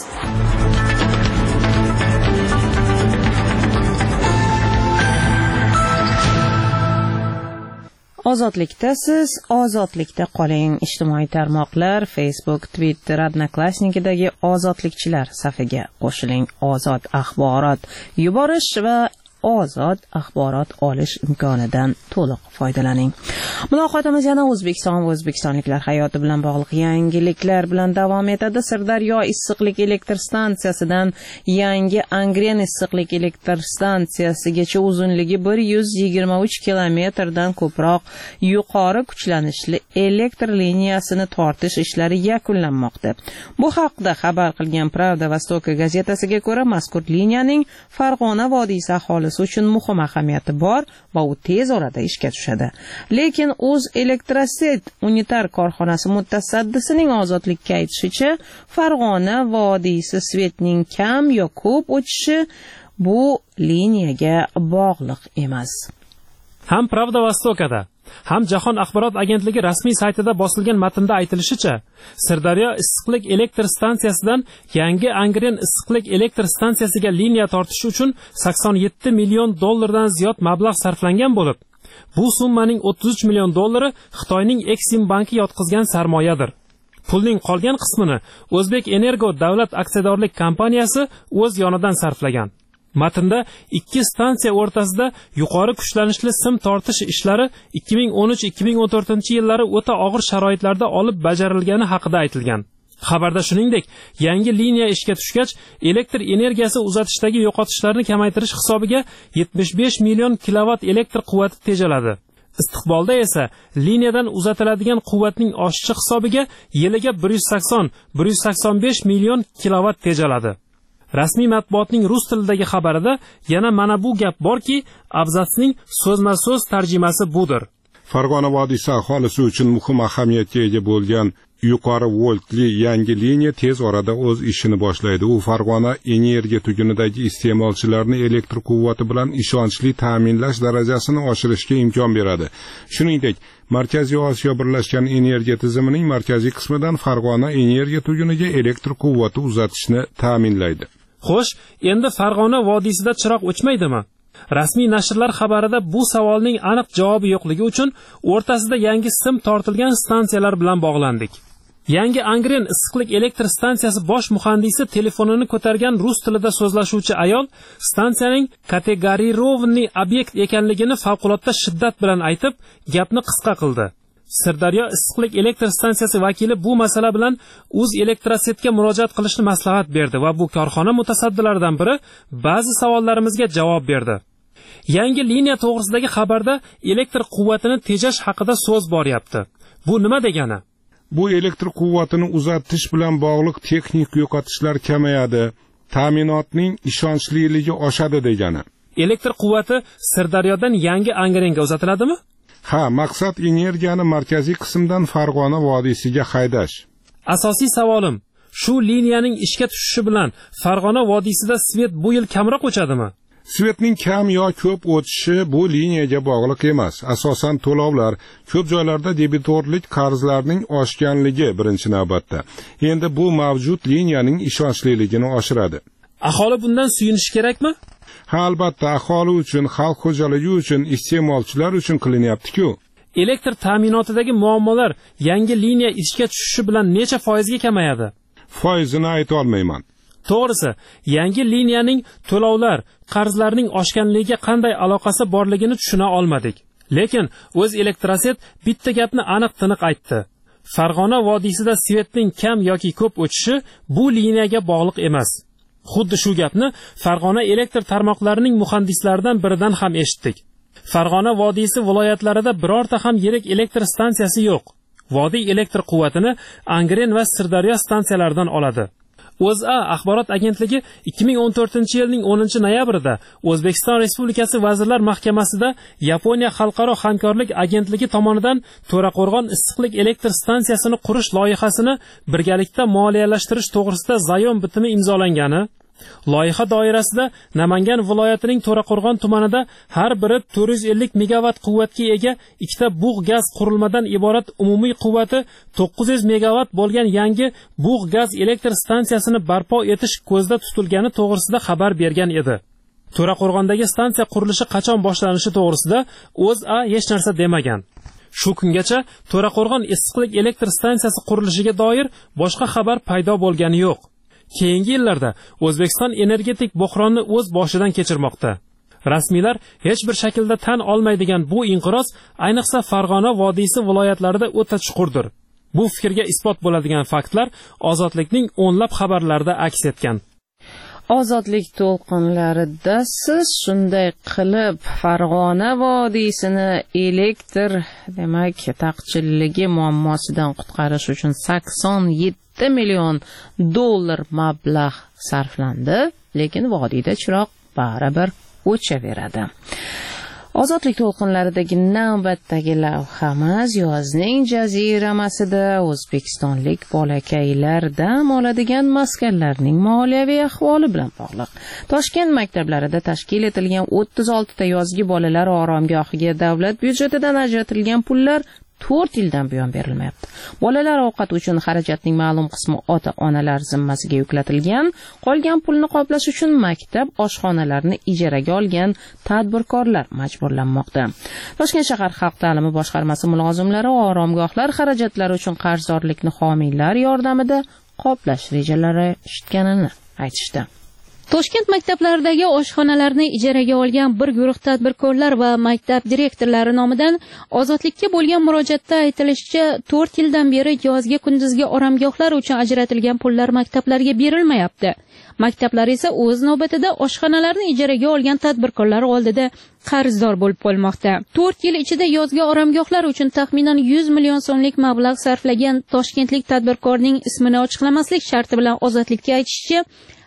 Speaker 1: Ozodlikdasiz, ozodlikda qoling. Ijtimoiy tarmoqlar, Facebook, Twitter, Odnoklassnikidagi ozodlikchilar safiga qo'shiling. Ozod axborot yuborish va ozod axborot olish imkonidan to'liq foydalaning. Muloqotimiz yana O'zbekiston va o'zbekistonliklar hayoti bilan bog'liq yangiliklar bilan davom etadi. Sirdaryo issiqlik elektr stansiyasidan yangi Angren issiqlik elektr stansiyasigacha uzunligi 123 kilometrdan ko'proq yuqori kuchlanishli elektr liniyasini tortish ishlari yakunlanmoqda. Bu haqda xabar qilgan Pravda Vostoka gazetasiga ko'ra, mazkur liniyaning Farg'ona vodiysi aholisi uchun muhim ahamiyati bor va u tez orada ishga tushadi. Lekin O'z Elektroset unitar korxonasi mutasaddisining Ozodlikka aytishicha, Farg'ona vodiysi svetning kam yo ko'p o'tishi bu liniyaga bog'liq emas.
Speaker 4: Ham Pravda Vostokada, ham Jahon axborot agentligi rasmiy saytida bosilgan matnda aytilishicha, Sirdaryo issiqlik elektr stansiyasidan yangi Angren issiqlik elektr stansiyasiga liniya tortish uchun $87 million dan ziyod mablag' sarflangan bo'lib, bu summaning $33 million Xitoyning Exim banki yotqizgan sarmoyadir. Pulning qolgan qismini O'zbek Energo davlat aksiyadorlik kompaniyasi o'z yonidan sarflagan. Matnda ikki stansiya o'rtasida yuqori kuchlanishli sim tortish ishlari 2013-2014 yillari o'ta og'ir sharoitlarda olib bajarilgani haqida aytilgan. Xabarda shuningdek, yangi liniya ishga tushgach, elektr energiyasi uzatishdagi yo'qotishlarni kamaytirish hisobiga 75 million kilovat elektr quvvati tejaladi. Istiqbolda esa liniyadan uzatiladigan quvvatning oshishi hisobiga yiliga 180-185 million kilovat tejaladi. Rasmiy matbuotning rus tilidagi xabarida yana mana bu gap borki, abzatsning so'zma-so'z tarjimasi budir.
Speaker 8: Farg'ona vodiysi aholisi uchun muhim ahamiyatga ega bo'lgan yuqori voltli yangi liniya tez orada o'z ishini boshlaydi. U Farg'ona energiya tugunidagi iste'molchilarni elektr quvvati bilan ishonchli ta'minlash darajasini oshirishga imkon beradi. Shuningdek, Markaziy Osiyo birlashgan energiya tizimining markaziy qismidan Farg'ona energiya tuguniga elektr quvvati uzatishni ta'minlaydi.
Speaker 4: Xo'sh, endi Farg'ona vodiysida chiroq o'chmaydimi? Rasmiy nashrlar xabarida bu savolning aniq javobi yo'qligi uchun o'rtasida yangi sim tortilgan stansiyalar bilan bog'landik. Yangi Angren issiqlik elektr stansiyasi bosh muhandisi telefonini ko'targan rus tilida so'zlashuvchi ayol stansiyaning kategorirovniy obyekt ekanligini favqulodda shiddat bilan aytib, gapni qisqa qildi. Sirdaryo issiqlik elektr stansiyasi vakili bu masala bilan O'zelektrosetga murojaat qilishni maslahat berdi va bu korxona mutasaddilaridan biri ba'zi savollarimizga javob berdi. Yangi liniya to'g'risidagi xabarda elektr quvvatini tejash haqida so'z boryapti. Bu nima degani?
Speaker 8: Bu elektr quvvatini uzatish bilan bog'liq texnik yo'qotishlar kamayadi, ta'minotning ishonchliligi oshadi degani.
Speaker 4: Elektr quvvati Sirdaryodan yangi Angrenga uzatiladimi?
Speaker 8: Ha, maqsad energiyani markaziy qismdan Farg'ona vodiysiga haydash.
Speaker 4: Asosiy savolim, shu liniyaning ishga tushishi bilan Farg'ona vodiysida svet bu yil kamroq o'chadimi?
Speaker 8: Svetning kam yo ko'p o'tishi bu liniyaga bog'liq emas. Asosan to'lovlar, ko'p joylarda debitorlik qarzlarning oshganligi birinchi navbatda. Endi bu mavjud liniyaning ishonchliligini oshiradi.
Speaker 4: Aholi bundan suyunishi kerakmi?
Speaker 8: Ha, albatta, aholi uchun, xalq xo'jaligi uchun, iste'molchilar uchun qilinyapti-ku.
Speaker 4: Elektr ta'minotidagi muammolar yangi liniya ishga tushishi bilan necha foizga kamayadi?
Speaker 8: Foizini ayta olmayman.
Speaker 4: To'g'risi, yangi liniyaning to'lovlar, qarzlarning oshganligiga qanday aloqasi borligini tushuna olmadik. Lekin O'zelektroset bitta gapni aniq tiniq aytdi. Farg'ona vodiysida svetning kam yoki ko'p o'chishi bu liniyaga bog'liq emas. Xuddi shu gapni Farg'ona elektr tarmoqlarining muhandislaridan biridan ham eshitdik. Farg'ona vodiysi viloyatlarida birorta ham yirik elektr stansiyasi yo'q. Vodiy elektr quvvatini Angren va Sirdaryo stansiyalaridan oladi. O'zA axborot agentligi 2014-yilning 10-noyabrida O'zbekiston Respublikasi Vazirlar Mahkamasida Yaponiya xalqaro hamkorlik agentligi tomonidan To'raqo'rg'on issiqlik elektr stansiyasini qurish loyihasini birgalikda moliyalashtirish to'g'risida zayon bitimi imzolangani, loyiha doirasida Namangan viloyatining To'raqo'rg'on tumanida har biri 450 megavat quvvatga ega ikkita bug' gaz qurilmadan iborat umumiy quvvati 900 megavat bo'lgan yangi bug' gaz elektr stansiyasini barpo etish ko'zda tutilgani to'g'risida xabar bergan edi. To'raqo'rg'ondagi stansiya qurilishi qachon boshlanishi to'g'risida O'zA hech narsa demagan. Shu kungacha To'raqo'rg'on issiqlik elektr stansiyasi qurilishiga doir boshqa xabar paydo bo'lgani yo'q. Keyingi yillarda O'zbekiston energetik buhronni o'z boshidan kechirmoqda. Rasmiylar hech bir shaklda tan olmaydigan bu inqiroz ayniqsa Farg'ona vodiysi viloyatlarida o'ta chuqurdir. Bu fikrga isbot bo'ladigan faktlar Ozodlikning o'nlab xabarlarida aks etgan.
Speaker 1: Ozodlik to'lqinlarida siz shunday qilib Farg'ona vodiysini elektr taqchilligi muammosidan qutqarish uchun 87 million dollar mablag' sarflandi, lekin vodiyda chiroq baribir o'chaveradi. Ozodlik to'lqinlaridagi navbatdagi lavhamiz yozning jaziramasida o'zbekistonlik bolakaylar dam oladigan maskanlarning moliyaviy ahvoli bilan bog'liq. Toshkent maktablarida tashkil etilgan 36 ta yozgi bolalar oromgohiga davlat byudjetidan ajratilgan pullar 4 yildan buyon berilmayapti. Bolalar ovqati uchun xarajatning ma'lum qismi ota-onalar zimmasiga yuklatilgan, qolgan pulni qoplash uchun maktab oshxonalarini ijaraga olgan tadbirkorlar majburlanmoqda. Toshkent shahar xalq ta'limi boshqarmasi mulozimlari oromgohlar xarajatlari uchun qarzdorlikni homiylar yordamida qoplash rejalashtirganini aytishdi.
Speaker 9: Toshkent maktablaridagi oshxonalarni ijaraga olgan bir guruh tadbirkorlar va maktab direktorlari nomidan Ozodlikka bo'lgan murojaatda aytilishicha 4 yildan beri yozgi kunduzgi oromgohlar uchun ajratilgan pullar maktablarga berilmayapti. Maktablar esa o'z navbatida oshxonalarni ijaraga olgan tadbirkorlar oldida qarzdor bo'lib qolmoqda. 4 yil ichida yozgi oromgohlar uchun taxminan 100 million so'mlik mablag' sarflagan toshkentlik tadbirkorning ismini ochiqlamaslik sharti bilan Ozodlikka aytishicha,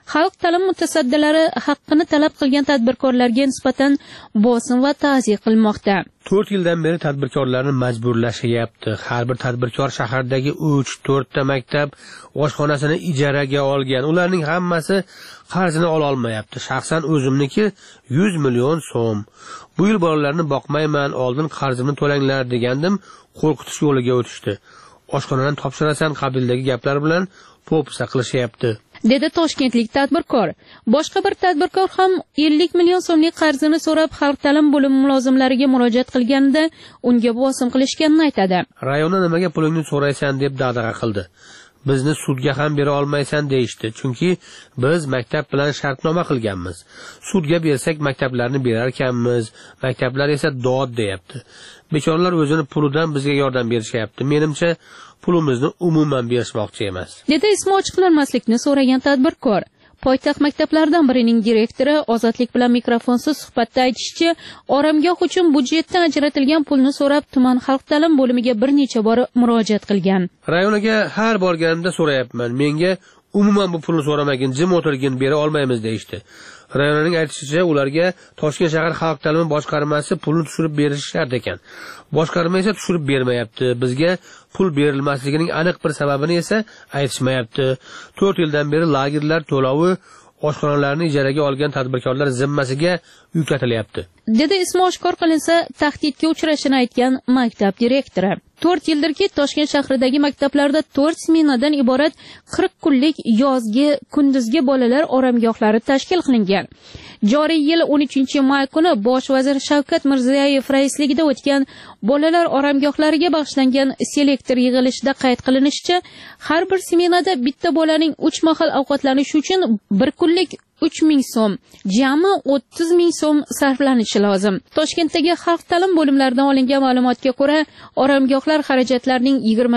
Speaker 9: xalq ta'lim mutasaddilari haqqini talab qilgan tadbirkorlarga nisbatan bosim va ta'ziyq qilmoqda.
Speaker 6: 4 yildan beri tadbirkorlarni majburlashyapti. Har bir tadbirkor shahardagi 3-4 ta maktab oshxonasini ijaraga olgan. Ularning hammasi qarzini ola olmayapti. Shaxsan o'zimniki 100 million so'm. Bu yil bolalarni boqmayman, oldin qarzimni to'langlar degandim, qo'rqitish yo'liga o'tishdi. Oshxonani topshirasan qabildagi gaplar bilan po'pisa qilishyapti,
Speaker 9: dedi toshkentlik tadbirkor. Boshqa bir tadbirkor ham 50 million so'mlik qarzini so'rab xalq ta'lim bo'limi mulozimlariga murojaat qilganida unga bosim qilishganini aytadi.
Speaker 6: Rayonda nimaga pulingni so'raysan deb dag'dag'a qildi. Bizni sudga ham bera olmaysan deyishdi, chunki biz maktab bilan shartnoma qilganmiz. Sudga bersak maktablarni berar ekanmiz, maktablar esa dod deyapti. Bechoralar o'zini pulidan bizga yordam berishyapti. Menimcha pulimizni umuman berishmoqchi emas,
Speaker 9: dedi ismi ochiqlanmaslikni so'ragan tadbirkor. Poytaxt maktablaridan birining direktori Ozodlik bilan mikrofonsiz suhbatda aytishicha, oramgoh uchun budjetdan ajratilgan pulni so'rab tuman xalq ta'lim bo'limiga bir necha bor murojaat qilgan.
Speaker 6: Rayoniga har borganimda so'rayapman. Menga umuman bu pulni so'ramagin, jim o'tirgin, bera olmaymiz deyishdi. Rayonning aytishicha, ularga Toshkent shahar xalq ta'limi boshqarmasi pulni tushirib berishi shart ekan. Boshqarma esa tushirib bermayapti. Bizga pul berilmasligining aniq bir sababini esa aytishmayapti. 4 yildan beri lagerlar to'lovi oshxonalarni ijaraga olgan tadbirkorlar zimmasiga yuklatilyapti,
Speaker 9: dedi ismi oshkor qilinsa tahdidga uchrashini aytgan maktab direktori. 4 yildirki Toshkent shahridagi maktablarda 4 smenadan iborat 40 kunlik yozgi kunduzgi bolalar oramgohlari tashkil qilingan. Joriy yil 13-may kuni Bosh vazir Shavkat Mirziyoyev raisligida o'tgan bolalar oramgohlariga bag'ishlangan selektor yig'ilishida qayd qilinishicha, har bir smenada bitta bolaning 3 mahal ovqatlanishi uchun bir kunlik 3000 so'm, jami 30000 so'm sarflanishi lozim. Toshkentdagi xalq ta'lim bo'limlaridan olingan ma'lumotga ko'ra, oramgohlar xarajatlarining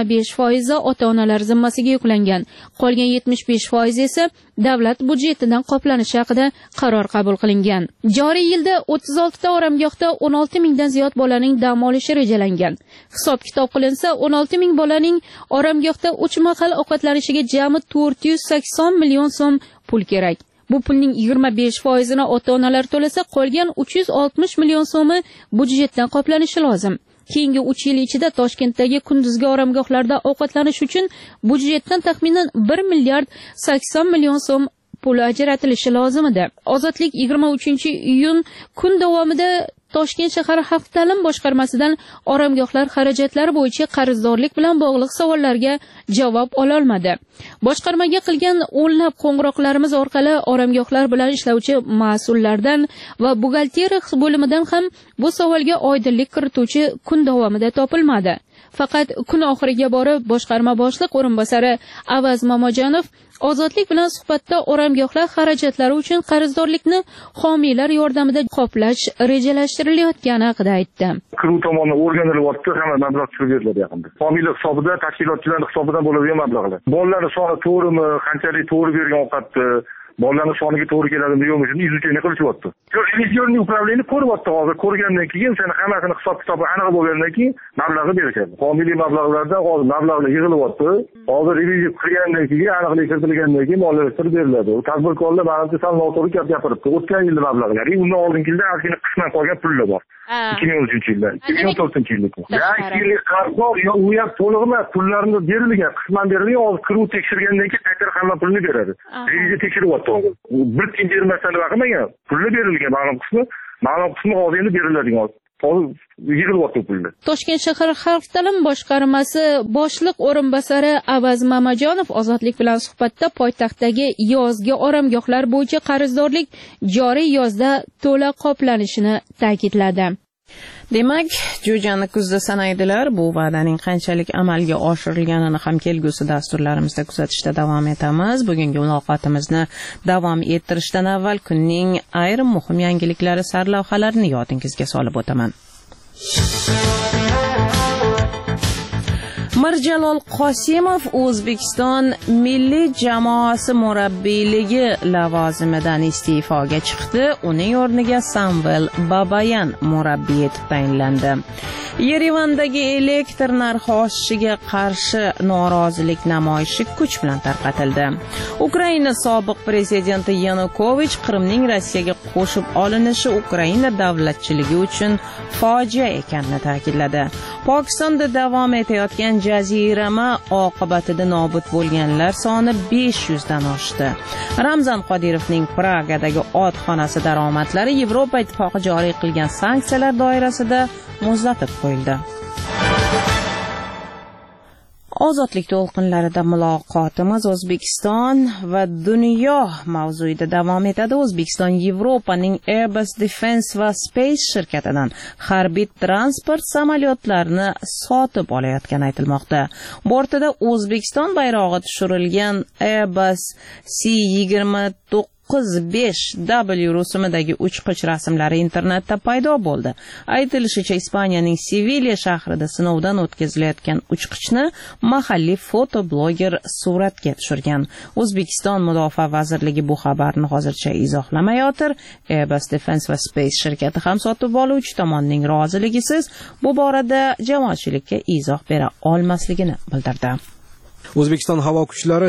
Speaker 9: 25% ota-onalar zimmasiga yuklangan. Qolgan 75% esa davlat budjetidan qoplanishi haqida qaror qabul qilingan. Joriy yilda 36 ta oramgohda 16000 dan ziyod bolaning dam olishi rejalangan. Hisob-kitob qilinsa, 16000 bolaning oramgohda 3 mahal ovqatlanishiga jami 480 million so'm pul kerak. Bu pulning 25%ni ota-onalar to'lasa, qolgan 360 million so'mi budjetdan qoplanishi lozim. Keyingi 3 yil ichida Toshkentdagi kunduzgi oramgohlarda ovqatlanish uchun budjetdan taxminan 1 milliard 80 million so'm pul ajratilishi lozim edi. Ozodlik 23-iyun kun davomida Toshkent shahar xalq ta'lim boshqarmasidan oramgohlar xarajatlari bo'yicha qarzdorlik bilan bog'liq savollarga javob ola olmadi. Boshqarmaga qilgan o'nlab qo'ng'iroqlarimiz orqali oramgohlar bilan ishlovchi mas'ullardan va buxgalteriya bo'limidan ham bu savolga oydinlik kirituvchi kun davomida topilmadi. Faqat kun oxiriga borib boshqarma boshliq o'rinbosari Avaz Mamajonov Ozodlik bilan suhbatda oramgohlar xarajatlari uchun qarzdorlikni homiylar yordamida qoplash rejalashtirilayotgani haqida aytdi.
Speaker 10: Kiruv tomonidan o'rganilyapti, hamma mablag' tushirib beriladi yaqinda. Homiylar hisobida, tashkilotchilarning hisobidan bo'ladigan mablag'lar. Bolalarning soni to'g'rimi, qanchalik to'g'ri bergan ovqatni, bolalarning soniga to'g'ri keladimi yo'qmi, shuni izuchini qilishyapti. Revizorning upravleniya ko'ryapti hozir. Ko'rgandan keyin seni hammasini hisob-kitobi aniq bo'lgandan keyin mablag'ni berishadi. Homiylik mablag'lardan hozir mablag'lar yig'ilyapti. Hozir reviziya qilgandan keyin aniqlik kiritilgandan keyin moliyalashtirib beriladi. Tadbirkorlar manimcha sal noto'g'ri gap gapiribdi. O'tgan yilda mablag'lar, undan oldingi yilda ozgina qisman qolgan pullar bor. 2013-yilda, 2014-yilda. Yangi yillik qarzdor yo u ham to'liq emas, pullarni berilgan, qisman berilgan, hozir kiruv tekshirgandan keyin qaytarib hamma pulni beradi. Reviziya tekshiryapti hozir. Bir tiyin bermasdan nima qilmagan, pulni berilgan ma'lum qismi hozir endi beriladigan.
Speaker 9: Toshkent shahar xalq ta'lim boshqarmasi boshliq o'rinbosari Avaz Mamajonov Ozodlik bilan suhbatda poytaxtdagi yozgi oramgohlar bo'yicha qarzdorlik joriy yozda to'la qoplanishini ta'kidladi.
Speaker 1: Demak, jo'jani kuzda sanaydilar. Bu va'daning qanchalik amalga oshirilganini ham kelgusi dasturlarimizda kuzatishda davom etamiz. Bugungi muloqotimizni davom ettirishdan avval kunning ayrim muhim yangiliklari sarlavhalarini yodingizga solib o'taman. Mirjalol Qosimov O'zbekiston milliy jamoasi murabbiyligi lavozimidan iste'foga chiqdi. Uning o'rniga Samvel Babayan murabbiy etib tayinlandi. Yerevandagi elektr narxi oshishiga qarshi norozilik namoyishi kuch bilan tarqatildi. Ukraina sobiq prezidenti Yanukovich Qrimning Rossiyaga qo'shib olinishi Ukraina davlatchiligi uchun fojia ekanini ta'kidladi. Pokistonda davom etayotgan jazirama oqibatida nobud bo'lganlar soni 500 dan oshdi. Ramzan Qodirovning Pragadagi otxonasi daromadlari Yevropa Ittifoqi joriy qilgan sanksiyalar doirasida muzlatib qo'yildi. Ozodlik to'lqinlarida muloqotimiz O'zbekiston va dunyo mavzuida davom etadi. O'zbekiston Yevropaning Airbus Defence va Space shirkatidan harbiy transport samolyotlarini sotib olayotgani aytilmoqda. Bortida O'zbekiston bayrog'i tushirilgan Airbus C-29-5W rusumidagi uchqich rasmlari internetda paydo bo'ldi. Aytilishicha, Ispaniyaning Sevilya shahrida sinovdan o'tkazilayotgan uchqichni mahalliy fotobloger suratga tushirgan. O'zbekiston Mudofaa vazirligi bu xabarni hozircha izohlamayotir. Airbus Defence va Space shirkati ham sotib oluvchi tomonning roziligisiz bu borada jamoatchilikka izoh bera olmasligini bildirdi.
Speaker 11: O'zbekiston havo kuchlari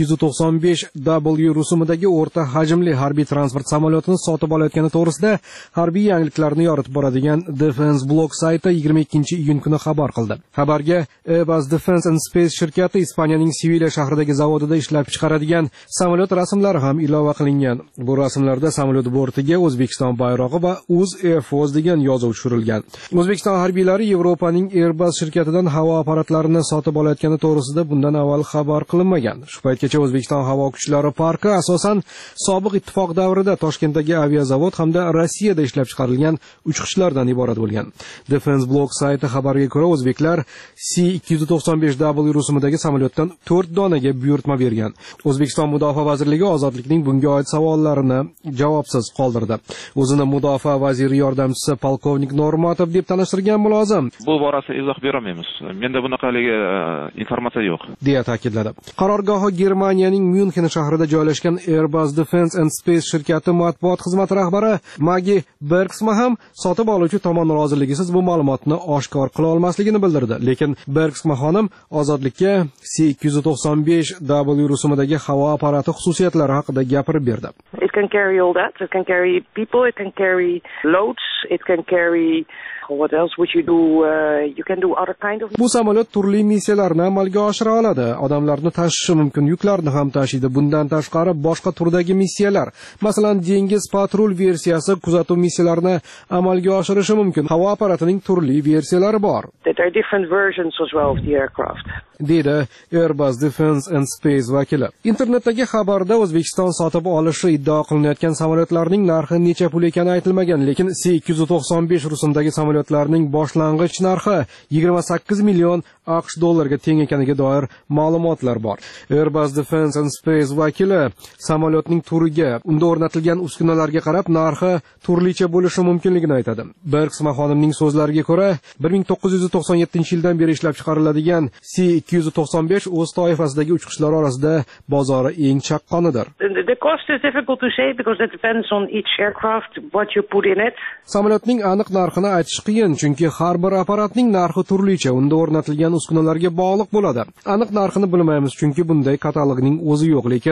Speaker 11: C-295W rusumidagi o'rta hajmli harbiy transport samolyotini sotib olayotgani to'g'risida harbiy yangiliklarni yoritib boradigan Defense Blog sayti 22-iyun kuni xabar qildi. Xabarga Airbus Defence and Space shirkati Ispaniyaning Sevilya shahridagi zavodida ishlab chiqaradigan samolyot rasmlari ham ilova qilingan. Bu rasmlarda samolyot bortiga O'zbekiston bayrog'i va Uz Air Force degan yozuv tushirilgan. O'zbekiston harbiylari Yevropaning Airbus shirkatidan havo apparatlarini sotib olayotgani to'g'risida bundan avval xabar qilinmagan. Shu paytgacha O'zbekiston havo kuchlari parki asosan sobiq ittifoq davrida Toshkentdagi aviazavod hamda Rossiyada ishlab chiqarilgan uchqichlardan iborat bo'lgan. Defense Blog sayti xabariga ko'ra, o'zbeklar C-295W rusumidagi samolyotdan 4 donaga buyurtma bergan. O'zbekiston Mudofaa vazirligi ozodlikning bunga oid savollarini javobsiz qoldirdi. O'zini Mudofaa vaziri yordamchisi polkovnik Normatov deb tanishtirgan mulozim
Speaker 12: bu borasida izoh bera olmaymiz. Menda bunaqaligi informatsiya yo'q
Speaker 11: deya ta'kidladi. Qarorgohi Germaniyaning Myunxen shahrida joylashgan Airbus Defence and Space shirkati matbuot xizmati rahbari Magi Bergsma ham sotib oluvchi tomon roziligisiz bu ma'lumotni oshkor qila olmasligini bildirdi. Lekin Bergsma xonim ozodlikka C-295W rusumidagi havo apparati xususiyatlari haqida gapirib berdi.
Speaker 2: It can carry all that. It can carry people, it can carry loads, it can carry what else would you do? You can do other kind of.
Speaker 11: Bu samolyot turli missiyalarni amalga oshira oladi. Odamlarni tashishi mumkin, yuklarni ham tashiydi. Bundan tashqari boshqa turdagi missiyalar, masalan, dengiz patrul versiyasi kuzatuv missiyalarini amalga oshirishi mumkin. Havo apparatining turli versiyalari bor.
Speaker 2: There are different versions as well of the aircraft.
Speaker 11: Dedi Airbus Defence and Space vakili. Internetdagi xabarda O'zbekiston sotib olishi iddao qilinayotgan samolyotlarning narxi necha pul ekani aytilmagan, lekin C-295 rusumdagi samolyotlarning boshlang'ich narxi 28 million AQSh dollariga teng ekaniga doir ma'lumotlar bor. Airbus Defence and Space vakili samolyotning turiga, unda o'rnatilgan uskunalarga qarab narxi turlicha bo'lishi mumkinligini aytadi. Bergsma xonimning so'zlariga ko'ra, 1997-yildan beri ishlab chiqariladigan C-295 o'z toifasidagi uchqichlar orasida bozori eng chaqqonidir.
Speaker 2: The cost is difficult to say because it depends on each aircraft what you put in it.
Speaker 11: Samolyotning aniq narxini aytish qiyin, chunki har bir apparatning narxi turlicha, unda o'rnatilgan uskunalarga bog'liq bo'ladi. Aniq narxini bilmaymiz, chunki bunday katalogning o'zi yo'q, lekin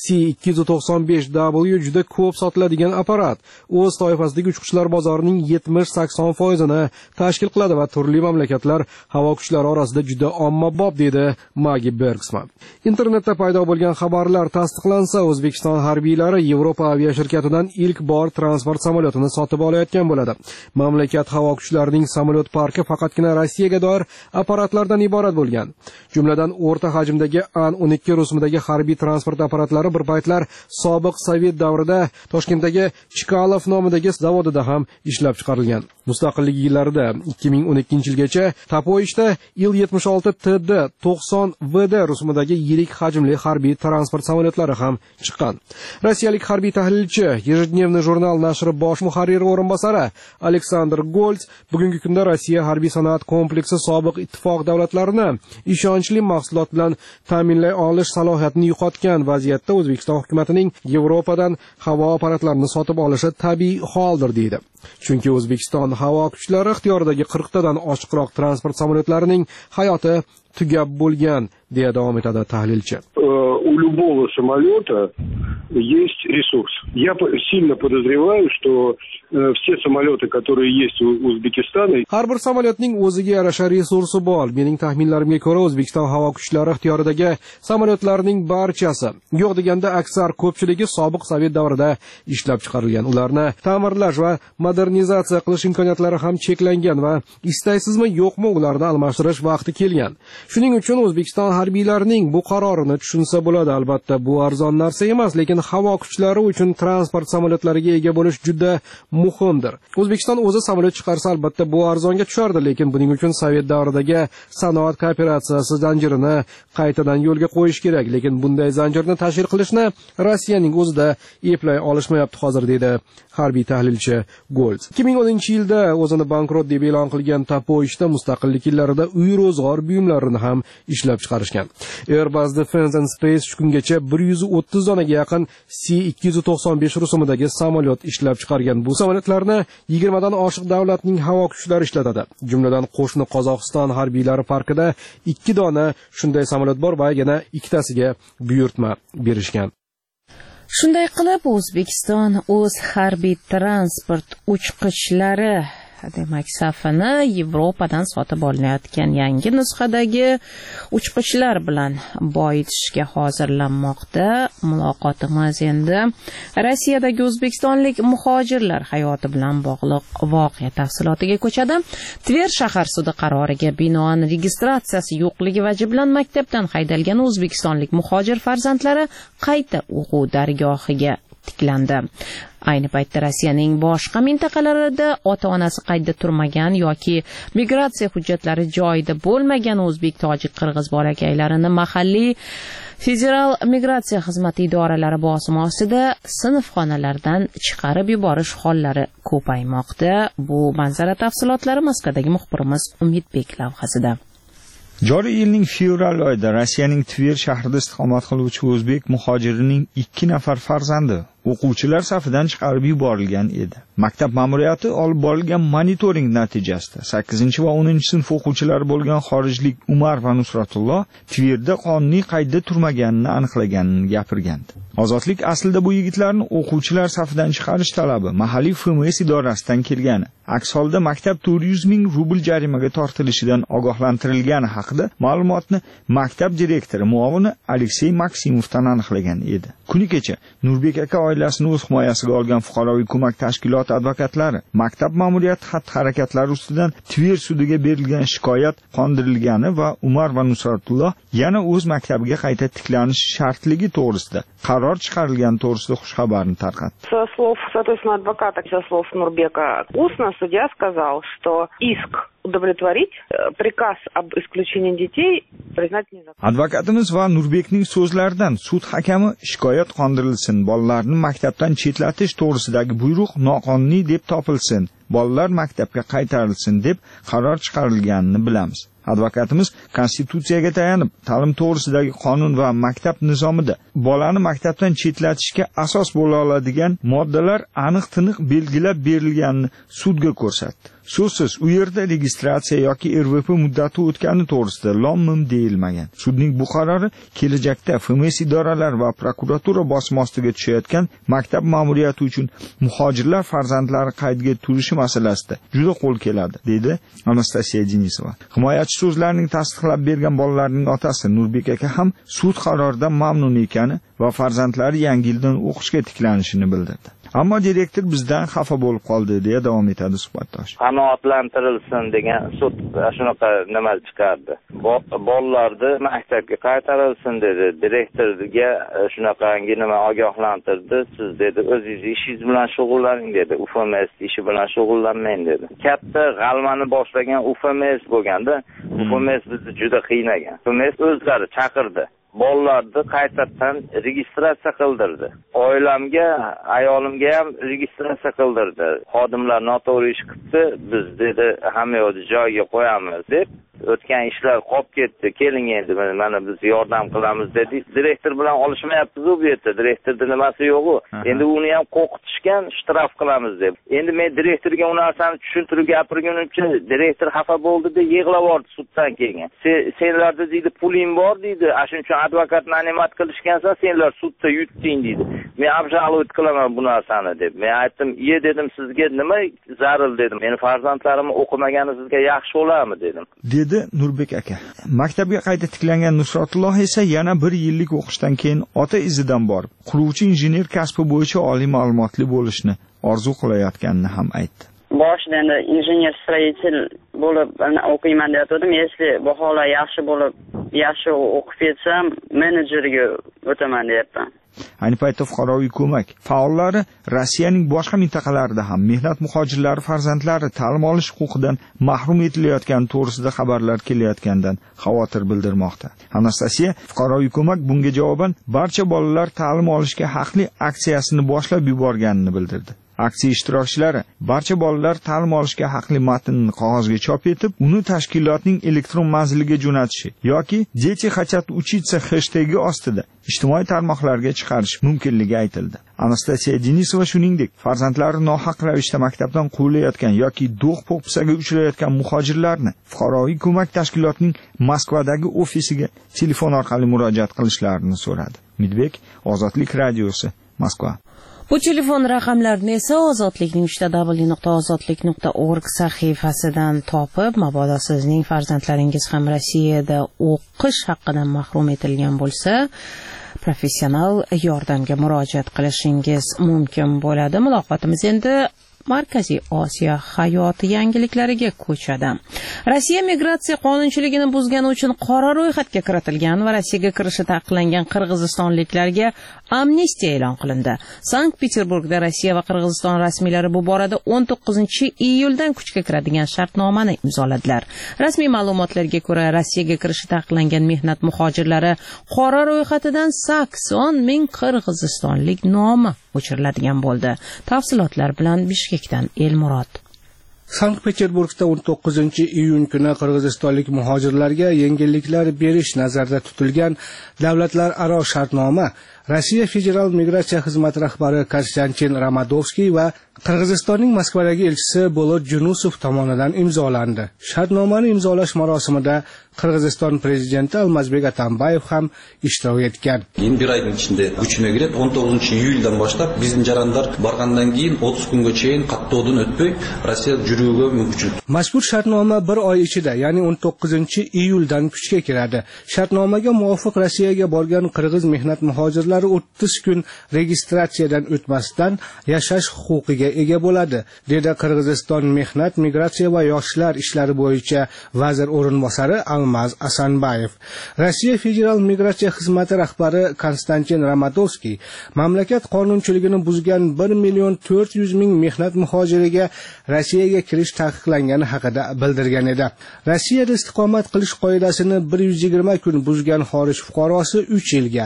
Speaker 11: C-295W juda ko'p sotiladigan apparat. O'z toifasidagi uchqichlar bozorining 70-80%ni tashkil qiladi va turli mamlakatlar havo kuchlari orasida juda ommabop, dedi Magi Bergsma. Internetda paydo bo'lgan xabarlar tasdiqlansa, O'zbekiston harbiylari Yevropa aviashirkatidan ilk bor transport samolyotini sotib olayotgan bo'ladi. Mamlakat havo kuchlarining samolyot parki faqatgina Rossiyaga doir apparatlardan iborat bo'lgan. Jumladan o'rta hajmdagi An-12 rusumidagi harbiy transport apparatlari bir paytlar sobiq Sovet davrida Toshkentdagi Chkalov nomidagi zavodida ham ishlab chiqarilgan. Mustaqillik yillarida 2012-yilgacha Tapoishda Il-76TD 90VD rusumidagi yirik hajmli harbiy transport samolyotlari ham chiqqan. Rossiyalik harbiy tahlilchi, Ежедневный jurnal nashri bosh muharriri o'rinbosari Aleksandr Golts bugungi kunda Rossiya harbiy sanoat kompleksi sobiq ittifoq davlatlarini ishonchli mahsulot bilan ta'minlay olish salohiyatini yo'qotgan vaziyatda O'zbekiston hukumatining Yevropadan havo apparatlarini sotib olishi tabiiy holdir, deydi. Chunki O'zbekiston havo kuchlari ixtiyoridagi 40 tadan oshiqroq transport samolyotlarining hayoti tugab bo'lgan, deya davom etadi tahlilchi.
Speaker 10: У любого самолета есть ресурс. Я сильно подозреваю, что все самолеты, которые есть у Узбекистана...
Speaker 11: Har bir samolyotning o'ziga yarasha resursi bor. Mening taxminlarimga ko'ra, O'zbekiston havo kuchlari ixtiyoridagi samolyotlarning barchasi, yo'q deganda aksar ko'pchiligi sobiq Sovet davrida ishlab chiqarilgan. Ularni ta'mirlash va modernizatsiya qilish imkoniyatlari ham cheklangan va istaysizmi yo'qmi ularni almashtirish vaqti kelgan. Shuning uchun O'zbekiston harbiylarining bu qarorini tushunsa bo'ladi. Albatta, bu arzon narsa emas, lekin havo kuchlari uchun transport samolyotlariga ega bo'lish juda muhimdir. O'zbekiston o'zi samolyot chiqarsa, albatta bu arzonga tushardi, lekin buning uchun Sovet davridagi sanoat kooperatsiyasi zanjirini qaytadan yo'lga qo'yish kerak. Lekin bunday zanjirni tashkil qilishni Rossiyaning o'zida eplay olishmayapti hozir, dedi harbiy tahlilchi Golds. 2010-yilda o'zini bankrot deb e'lon qilgan Tapoishda mustaqillik yillarida uy ro'zg'or buyumlarini ham ishlab chiqarishgan. Airbus Defence and Space shu kungacha 130 donaga yaqin C-295 rusumidagi samolyot ishlab chiqargan. Bu samolyotlarni 20 dan oshiq davlatning havo kuchlari ishlatadi. Jumladan qo'shni Qozog'iston harbiylari parkida 2 dona shunday samolyot bor va yana ikkitasiga buyurtma berishgan.
Speaker 1: Shunday qilib, O'zbekiston o'z harbiy transport uchqichlari demak safini Yevropadan sotib olinayotgan yangi nusxadagi uchqichlar bilan boyitishga hozirlanmoqda. Muloqotimiz endi Rossiyadagi o'zbekistonlik muhojirlar hayoti bilan bog'liq voqea tafsilotiga ko'chadi. Tver shahar sudi qaroriga binoan registratsiyasi yo'qligi vaji bilan maktabdan haydalgan o'zbekistonlik muhojir farzandlari qayta o'quv dargohiga tiklandi. Ayni paytda Rossiyaning boshqa mintaqalarida ota-onasi qaydda turmagan yoki migratsiya hujjatlari joyida bo'lmagan o'zbek, tojik, qirg'iz bolakaylarini mahalliy federal migratsiya xizmati idoralari bosimi ostida sinfxonalardan chiqarib yuborish hollari ko'paymoqda. Bu manzara tafsilotlari Moskvadagi muxbirimiz Umidbek lavhasida.
Speaker 13: Joriy yilning fevral oyida Rossiyaning Tver shahrida istiqomat qiluvchi o'zbek muhojirining 2 nafar farzandi o'quvchilar safidan chiqarib yuborilgan edi. Maktab ma'muriyati olib borilgan monitoring natijasida 8 va 10 sinf o'quvchilari bo'lgan xorijlik Umar va Nusratulloh Tverda qonuniy qaydda turmaganini aniqlaganini gapirgandi. Ozodlik aslida bu yigitlarni o'quvchilar safidan chiqarish talabi mahalliy FMS idorasidan kelgani. Aks holda maktab 400 ming rubl jarimaga tortilishidan ogohlantirilgani haqida ma'lumotni maktab direktori muovini Aleksey Maksimovdan aniqlagan edi. Kuni kecha Nurbek aka oilasini o'z himoyasiga olgan fuqaroviy ko'mak tashkiloti advokatlari maktab ma'muriyati xatti-harakatlari ustidan Tver sudiga berilgan shikoyat qondirilgani va Umar va Nusratulloh yana o'z maktabiga qayta tiklanishi shartligi to'g'risida qaror chiqarilgani to'g'risida xushxabarni tarqatdi.
Speaker 2: Со слов, соответственно, адвоката, со слов Нурбека, устно судья сказал, что иск удовлетворить, приказ об исключении детей признать незаконным.
Speaker 13: Advokatimiz va Nurbekning so'zlaridan sud hakami shikoyat qondirilsin, bolalarni maktabdan chetlatish to'g'risidagi buyruq noqonuniy deb topilsin, bolalar maktabga qaytarilsin deb qaror chiqarilganini bilamiz. Advokatimiz konstitutsiyaga tayanib, ta'lim to'g'risidagi qonun va maktab nizomida bolani maktabdan chetlatishga asos bo'la oladigan moddalar aniq-tiniq belgilab berilganini sudga ko'rsatdi. So'zsiz, u yerda registratsiya yoki RVP muddati o'tgani to'g'risida lom-mim deyilmagan. Sudning bu qarori kelajakda FMS idoralar va prokuratura bosimi ostiga tushayotgan maktab ma'muriyati uchun muhojirlar farzandlari qaydga turishi masalasida juda qo'l keladi, dedi Anastasiya Denisova. Himoyachi so'zlarining tasdiqlab bergan bolalarning otasi Nurbek aka ham sud qaroridan mamnun ekani va farzandlari yangi yildan o'qishga tiklanishini bildirdi. Ammo direktor bizdan xafa bo'lib qoldi, deya davom etadi suhbatdosh.
Speaker 14: Qanoatlantirilsin degan sud shunaqa nima chiqardi. Bolalarni maktabga qaytarilsin dedi. Direktorga shunaqangi nima ogohlantirdi. Siz dedi o'zingiz ishingiz bilan shug'ullaning dedi. UFMS ishi bilan shug'ullanmang dedi. Katta g'alvani boshlagan UFMS bo'lganda, UFMS bizni juda qiynagan. UFMS o'zlari chaqirdi. Bolalarni qaytadan registratsiya qildirdi. Oilamga, ayolimga ham registratsiya qildirdi. Xodimlar noto'g'ri ish qildi, biz dedi hamma yo'qni joyiga qo'yamiz deb o'tgan ishlar qolib ketdi, keling endi mana biz yordam qilamiz dedik. Direktor bilan olishmayapmiz u yerda, direktorning nimasi yo'q-ku. Endi uni ham qo'rqitishgan, shtraf qilamiz deb. Endi men direktorga u narsani tushuntirib gapirgunimcha direktor xafa bo'ldi-da, yig'lab yubordi suddan keyin. Senlarda deydi puling bor deydi, shuning uchun advokatni animat qilishgansan, senlar sudda yutding deydi. Men обжаловать qilaman bu narsani deb. Men aytdim, "Iye dedim, sizga nima zarur dedim. Meni farzandlarim o'qimagani sizga yaxshi bo'ladimi dedim."
Speaker 13: dedi Nurbek aka. Maktabga qayta tiklangan Nusratulloh esa yana 1 yillik o'qishdan keyin ota izidan borib, quruvchi injener kasbi bo'yicha oliy ma'lumotli bo'lishni orzu qilayotganini ham aytdi.
Speaker 15: Boshida endi injener stроитель bo'lib o'qiyman deyotgandim. Если baholar yaxshi bo'lib, yaxshi o'qib ketsam, menejerga o'taman deyapman.
Speaker 13: Ayni paytda fuqaroviy ko'mak faollari Rossiyaning boshqa mintaqalarida ham mehnat muhojirlari farzandlari ta'lim olish huquqidan mahrum etilayotgani to'g'risida xabarlar kelayotganidan xavotir bildirmoqda. Anastasiya fuqaroviy ko'mak bunga javoban barcha bolalar ta'lim olishga haqli aksiyasini boshlab yuborganini bildirdi. Aksiya ishtirokchilari barcha bolalar ta'lim olishga haqli matnni qog'ozga chop etib, uni tashkilotning elektron manziliga jo'natishi yoki "Дети хотят учиться" hashtagi ostida ijtimoiy tarmoqlarga chiqarish mumkinligi aytildi. Anastasiya Denisova shuningdek, farzandlari nohaq ravishda maktabdan quvilayotgan yoki do'q-po'pisaga uchrayotgan muhojirlarni fuqaroviy ko'mak tashkilotining Moskvadagi ofisiga telefon orqali murojaat qilishlarini so'radi. Midbek, Ozodlik radiosi, Moskva.
Speaker 1: Bu telefon raqamlarini esa ozodlikning www.ozodlik.org sahifasidan topib, mabodo sizning farzandlaringiz ham Rossiyada o'qish haqqidan mahrum etilgan bo'lsa, professional yordamga murojaat qilishingiz mumkin bo'ladi. Muloqotimiz endi Markaziy Osiyo hayoti yangiliklariga ko'chadi. Rossiya migratsiya qonunchiligini buzgani uchun qora ro'yxatga kiritilgan va Rossiyaga kirishi taqiqlangan qirg'izistonliklarga amnistiya e'lon qilindi. Sankt-Peterburgda Rossiya va Qirg'iziston rasmiylari bu borada 19-iyuldan kuchga kiradigan shartnomani imzoladilar. Rasmiy ma'lumotlarga ko'ra, Rossiyaga kirishi taqiqlangan mehnat muhojirlari qora ro'yxatidan 80 ming qirg'izistonlik nomi o'chiriladigan bo'ldi. Tafsilotlar bilan Bishkekdan Elmurod.
Speaker 16: Sankt-Peterburgda 19-iyun kuni qirg'izistonlik muhojirlarga yengilliklar berish nazarda tutilgan davlatlararo shartnoma Rossiya Federal migratsiya xizmati rahbari Konstantin Ramadovskiy va Qirg'izistonning Moskvadagi elchisi Bolot Junusov tomonidan imzolandi. Shartnomani imzolash marosimida Qirg'iziston prezidenti Almazbek Atambayev ham ishtirok etgan.
Speaker 17: Keyin bir oyning ichida kuchga kiradi. 19-iyuldan boshlab bizning jarandar borgandan keyin 30 kunga cheyin qattiqdan o'tmay Rossiya jurugiga mumkinchilik.
Speaker 16: Mazkur shartnoma bir oy ichida, ya'ni 19-iyuldan kuchga kiradi. Shartnomaga muvofiq Rossiyaga borgan qirg'iz mehnat muhojirlari 30 kun registratsiyadan o'tmasdan yashash huquqiga ega bo'ladi, dedi Qirg'iziston mehnat, migratsiya va yoshlar ishlari bo'yicha vazir o'rinbosari Almaz Asanbayev. Rossiya Federal migratsiya xizmati rahbari Konstantin Ramadovskiy mamlakat qonunchiligini buzgan 1,400,000 mehnat muhojiriga Rossiyaga kirish taqiqlangani haqida bildirgan edi. Rossiyada istiqomat qilish qoidasini 120 kun buzgan xorij fuqarosi 3 yilga,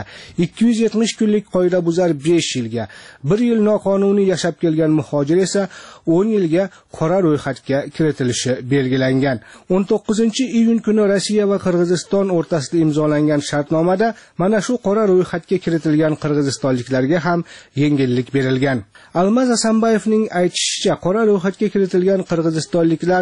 Speaker 16: 270 kunlik qoida buzar 5 yilga, 1 yil noqonuniy yashab kelgan muhojir esa 10 yilga qora ro'yxatga kiritilishi belgilangan. 19-iyun kuni Rossiya va Qirg'iziston o'rtasida imzolangan shartnomada mana shu qora ro'yxatga kiritilgan qirg'izistonliklarga ham yengillik berilgan. Almaz Asanbayevning aytishicha, qora ro'yxatga kiritilgan qirg'izistonliklar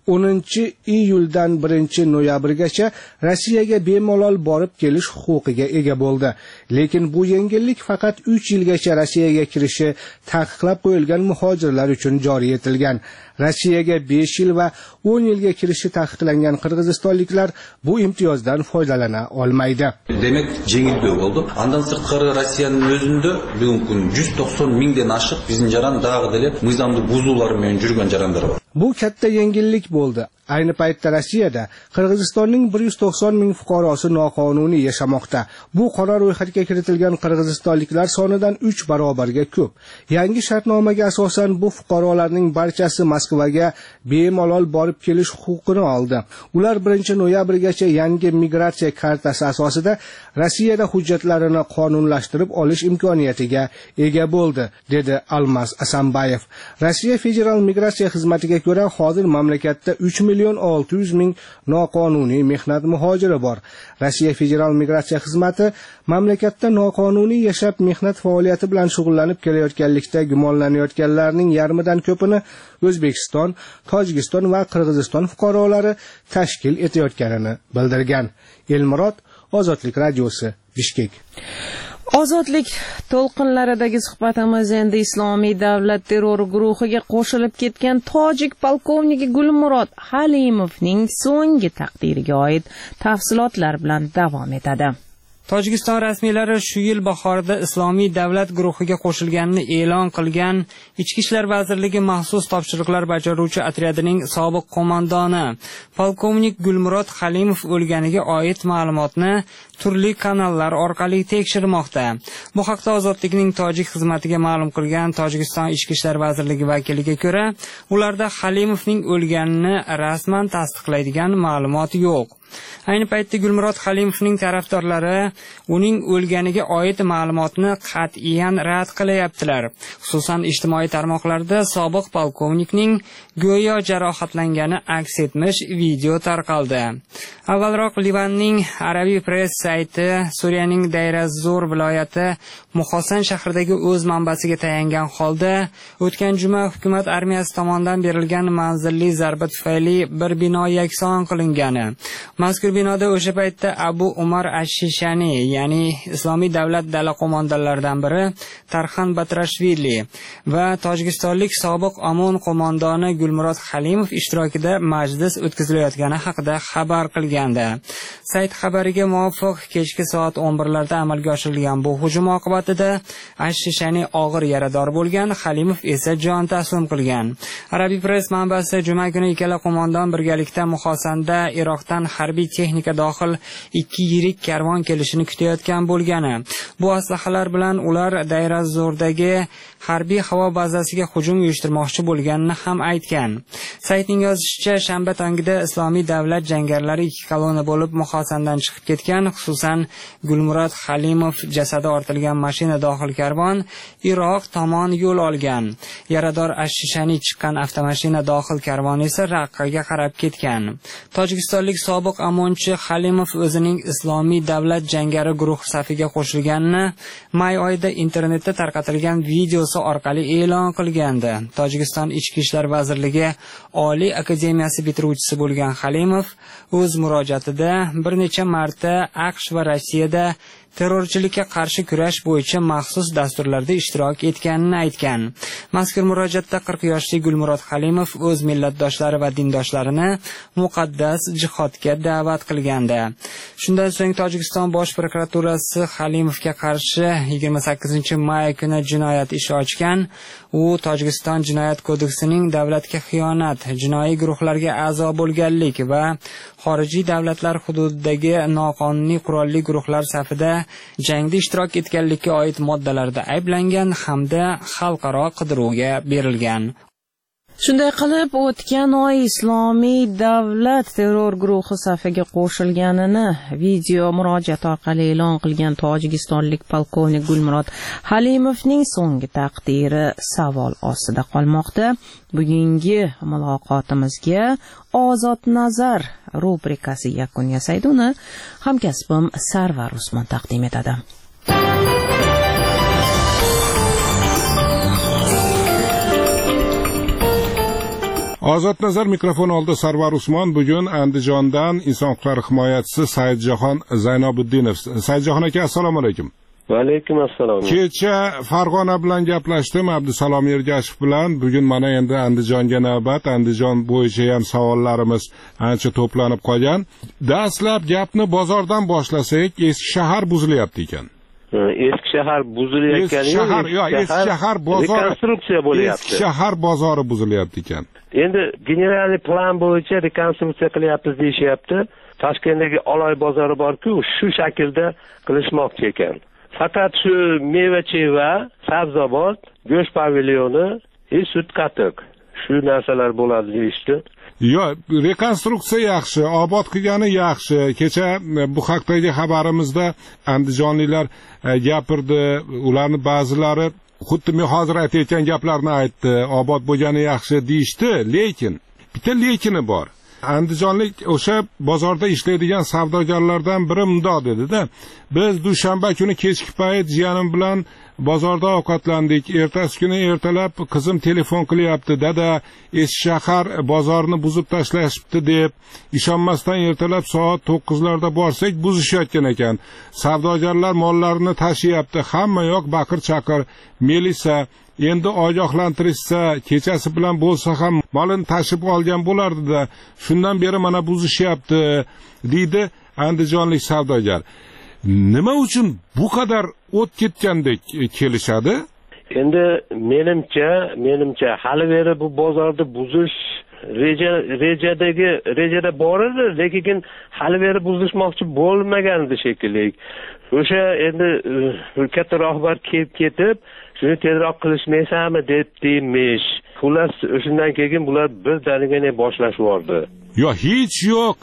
Speaker 16: 10-iyuldan 1-noyabrgacha Rossiyaga bemalol borib kelish huquqiga ega bo'ldi. Lekin bu yengillik faqat 3 yilgacha Rossiyaga kirishi taqiqlab qo'yilgan muhojirlar uchun joriy etilgan. Rossiyaga 5 yil va 10 yilga kirishi taqiqlangan qirg'izistonliklar bu imtiyozdan foydalana olmaydi.
Speaker 17: Demek jengillik bo'ldi. Andan sirtqari Rossiyaning o'zida bugun kun 190 mingdan oshiq bizning jaran dag'i dele nizomni buzuvlar bilan yurgan jaranlar bor.
Speaker 16: Bu katta yengillik bo'ldi. Ayni paytda Rossiyada Qirg'izistonning 190 ming fuqarosi noqonuniy yashamoqda. Bu qora ro'yxatga kiritilgan qirg'izistonliklar sonidan 3 barobarga ko'p. Yangi shartnomaga asosan bu fuqarolarning barchasi Moskvaga bemalol borib kelish huquqini oldi. Ular 1-noyabrgacha yangi migratsiya kartasi asosida Rossiyada hujjatlarini qonunlashtirib olish imkoniyatiga ega bo'ldi, dedi Almaz Asanbayev. Rossiya Federal migratsiya xizmatiga ko'ra, hozir mamlakatda 3 1,600,000 noqonuniy mehnat muhojiri bor. Rossiya Federal migratsiya xizmati mamlakatda noqonuniy yashab mehnat faoliyati bilan shug'ullanib kelayotganlikda gumonlanayotganlarning yarmidan ko'pini O'zbekiston, Tojikiston va Qirg'iziston fuqarolari tashkil etayotganini bildirgan. Elmurod, Ozodlik radiosi, Bishkek.
Speaker 1: Ozodlik to'lqinlaridagi suhbatimiz endi Islomiy davlat terror guruhiga qo'shilib ketgan tojik polkovniki Gulmurod Halimovning so'nggi taqdiriga oid tafsilotlar bilan davom etadi.
Speaker 18: Tojikiston rasmiylari shu yil bahorida Islomiy davlat guruhiga qo'shilganini e'lon qilgan Ichki ishlar vazirligi maxsus topshiriqlar bajaruvchi otryadining sobiq qo'mondoni polkovnik Gulmurod Halimov o'lganiga oid ma'lumotni turli kanallar orqali tekshirmoqda. Bu haqda Ozodlikning tojik xizmatiga ma'lum qilgan Tojikiston Ichki ishlar vazirligi vakiliga ko'ra, ularda Halimovning o'lganini rasman tasdiqlaydigan ma'lumot yo'q. Ayni paytda Gulmurod Halimovning tarafdorlari uning o'lganiga oid ma'lumotni qat'iyan rad qilyaptilar. Xususan ijtimoiy tarmoqlarda sobiq polkovnikning go'yo jarohatlangani aks etmish video tarqaldi. Avvalroq Livanning Arabiy press sayti Suriyaning Deir ez-Zor viloyati Muhosan shahridagi o'z manbasiga tayangan holda o'tgan juma hukumat armiyasi tomonidan berilgan manzilli zarba tufayli bir bino yakson qilingani. Mazkur binoda o'sha paytda Abu Umar ash-Shishani, ya'ni Islomiy davlat dala qo'mondonlaridan biri Tarxan Batrashvili va tojikistonlik sobiq Amon qo'mondoni Gulmurod Halimov ishtirokida majlis o'tkazilayotgani haqida xabar qilgandi. Sayt xabariga muvofiq kechki soat 11larda amalga oshirilgan bu hujum oqibatida ash-Shishani og'ir yarador bo'lgan, Halimov esa jon taslim qilgan. Arabiy press manbasi juma kuni ikkala qo'mondon birgalikda Muhosanda Iroqdan harbiy texnika dohil 2 yirik karvon kelishini kutayotgan bo'lgani. Bu aslahalar bilan ular Deir ez-Zordagi harbiy havo bazasiga hujum uyushtirmoqchi bo'lganini ham aytgan. Saytning yozishicha, shanba tongida Islomiy davlat jangarilari 2 kolonna bo'lib Muhosandan chiqib ketgan, xususan Gulmurod Halimov jasadi ortilgan mashina dohil karvon Iroq tomon yo'l olgan. Yarador ash-Shishani chiqqan avtomashina dohil karvon esa Raqqaga qarab ketgan. Tojikistonlik sobiq amonchi Halimov o'zining Islomiy davlat jangari guruhi safiga qo'shilganini may oyida internetda tarqatilgan videosi orqali e'lon qilgandi. Tojikiston Ichki ishlar vazirligi Oliy akademiyasi bitiruvchisi bo'lgan Halimov o'z murojaatida bir necha marta AQSh va Rossiyada terrorchilikka qarshi kurash bo'yicha maxsus dasturlarda ishtirok etganini aytgan. Mazkur murojaatda 40 yoshli Gulmurod Halimov o'z millatdoshlari va dindoshlarini muqaddas jihodga da'vat qilgandi. Shundan so'ng Tojikiston bosh prokuraturasi Halimovga qarshi 28-may kuni jinoyat ishi ochgan. U Tojikiston jinoyat kodeksining davlatga xiyonat, jinoiy guruhlarga a'zo bo'lganlik va xorijiy davlatlar hududidagi noqonuniy qurolli guruhlar safida jangda ishtirok etganlikka oid moddalarda ayblangan hamda xalqaro qidiruvga berilgan.
Speaker 1: Shunday qilib, o'tgan oy Islomiy davlat terror guruhi safiga qo'shilganini video murojaat orqali e'lon qilgan tojikistonlik polkovnik Gulmurod Halimovning so'nggi taqdiri savol ostida qolmoqda. Bugungi muloqotimizga Ozod nazar rubrikasi yakun yasaydi. Uni hamkasbim Sarvar Usmon taqdim etadi.
Speaker 8: Ozod nazar mikrofon oldi Sarvar Usmon. Bugun Andijondan inson huquqlari himoyachisi Saidjahon Zaynobuddinov. Saidjahon aka, assalomu alaykum.
Speaker 19: Va alaykum assalom.
Speaker 8: Kecha Farg'ona bilan gaplashdim, Abdusalom Ergashev bilan. Bugun mana endi Andijonga navbat. Andijon bo'yicha ham savollarimiz ancha to'planib qolgan. Dastlab gapni bozordan boshlasak, eski shahar buzilyapti ekan.
Speaker 19: Eski shahar buzilayotgani
Speaker 8: eski shahar bozori
Speaker 19: rekonstruksiya bo'lyapti.
Speaker 8: Eski shahar bozori buzilyapti ekan.
Speaker 19: Endi general plan bo'yicha rekonstruksiya qilyapmiz deyishyapti. Toshkentdagi Oloy bozori bor-ku, shu shaklda qilishmoqchi ekan. Faqat shu meva-cheva, sabzavot, go'sht pavilyoni, sut qatiq, shu narsalar bo'ladi deyishdi.
Speaker 8: Yo'q, rekonstruksiya yaxshi, obod qilgani yaxshi. Kecha bu haqdagi xabarimizda andijonliklar gapirdi, ularni ba'zilari xuddi men hozir aytayotgan gaplarni aytdi, obod bo'lgani yaxshi deyishdi, lekin bitta lekini bor. andijonlik o'sha bozorda ishlaydigan savdogarlardan biri mundoq dedi-da, biz dushanba kuni kechki payt jiyanim bilan bozorda ovqatlandik. Ertasi kuni ertalab qizim telefon qilyapti, dada eski shahar bozorni buzib tashlashibdi deb. Ishonmasdan ertalab soat 9larda borsak buzishayotgan ekan. Savdogarlar mollarini tashyapti, hamma yoq baqir-chaqir. Melisa endi ogohlantirishsa, kechasi bilan bo'lsa ham molini tashib olgan bo'lardi-da, shundan beri mana buzishyapti, deydi andijonlik savdogar. Nima uchun bu qadar o't ketgandek kelishadi?
Speaker 19: Endi menimcha hali beri bu bozorda buzish rejada bor edi, lekin hali beri buzishmoqchi bo'lmagandi shekilli. O'sha endi katta rahbar kelib ketib, shuni tezroq qilishmaysanmi deb deymish. Xullas o'shundan keyin bular birdanigina boshlashyordi.
Speaker 8: Yo, hech yo'q.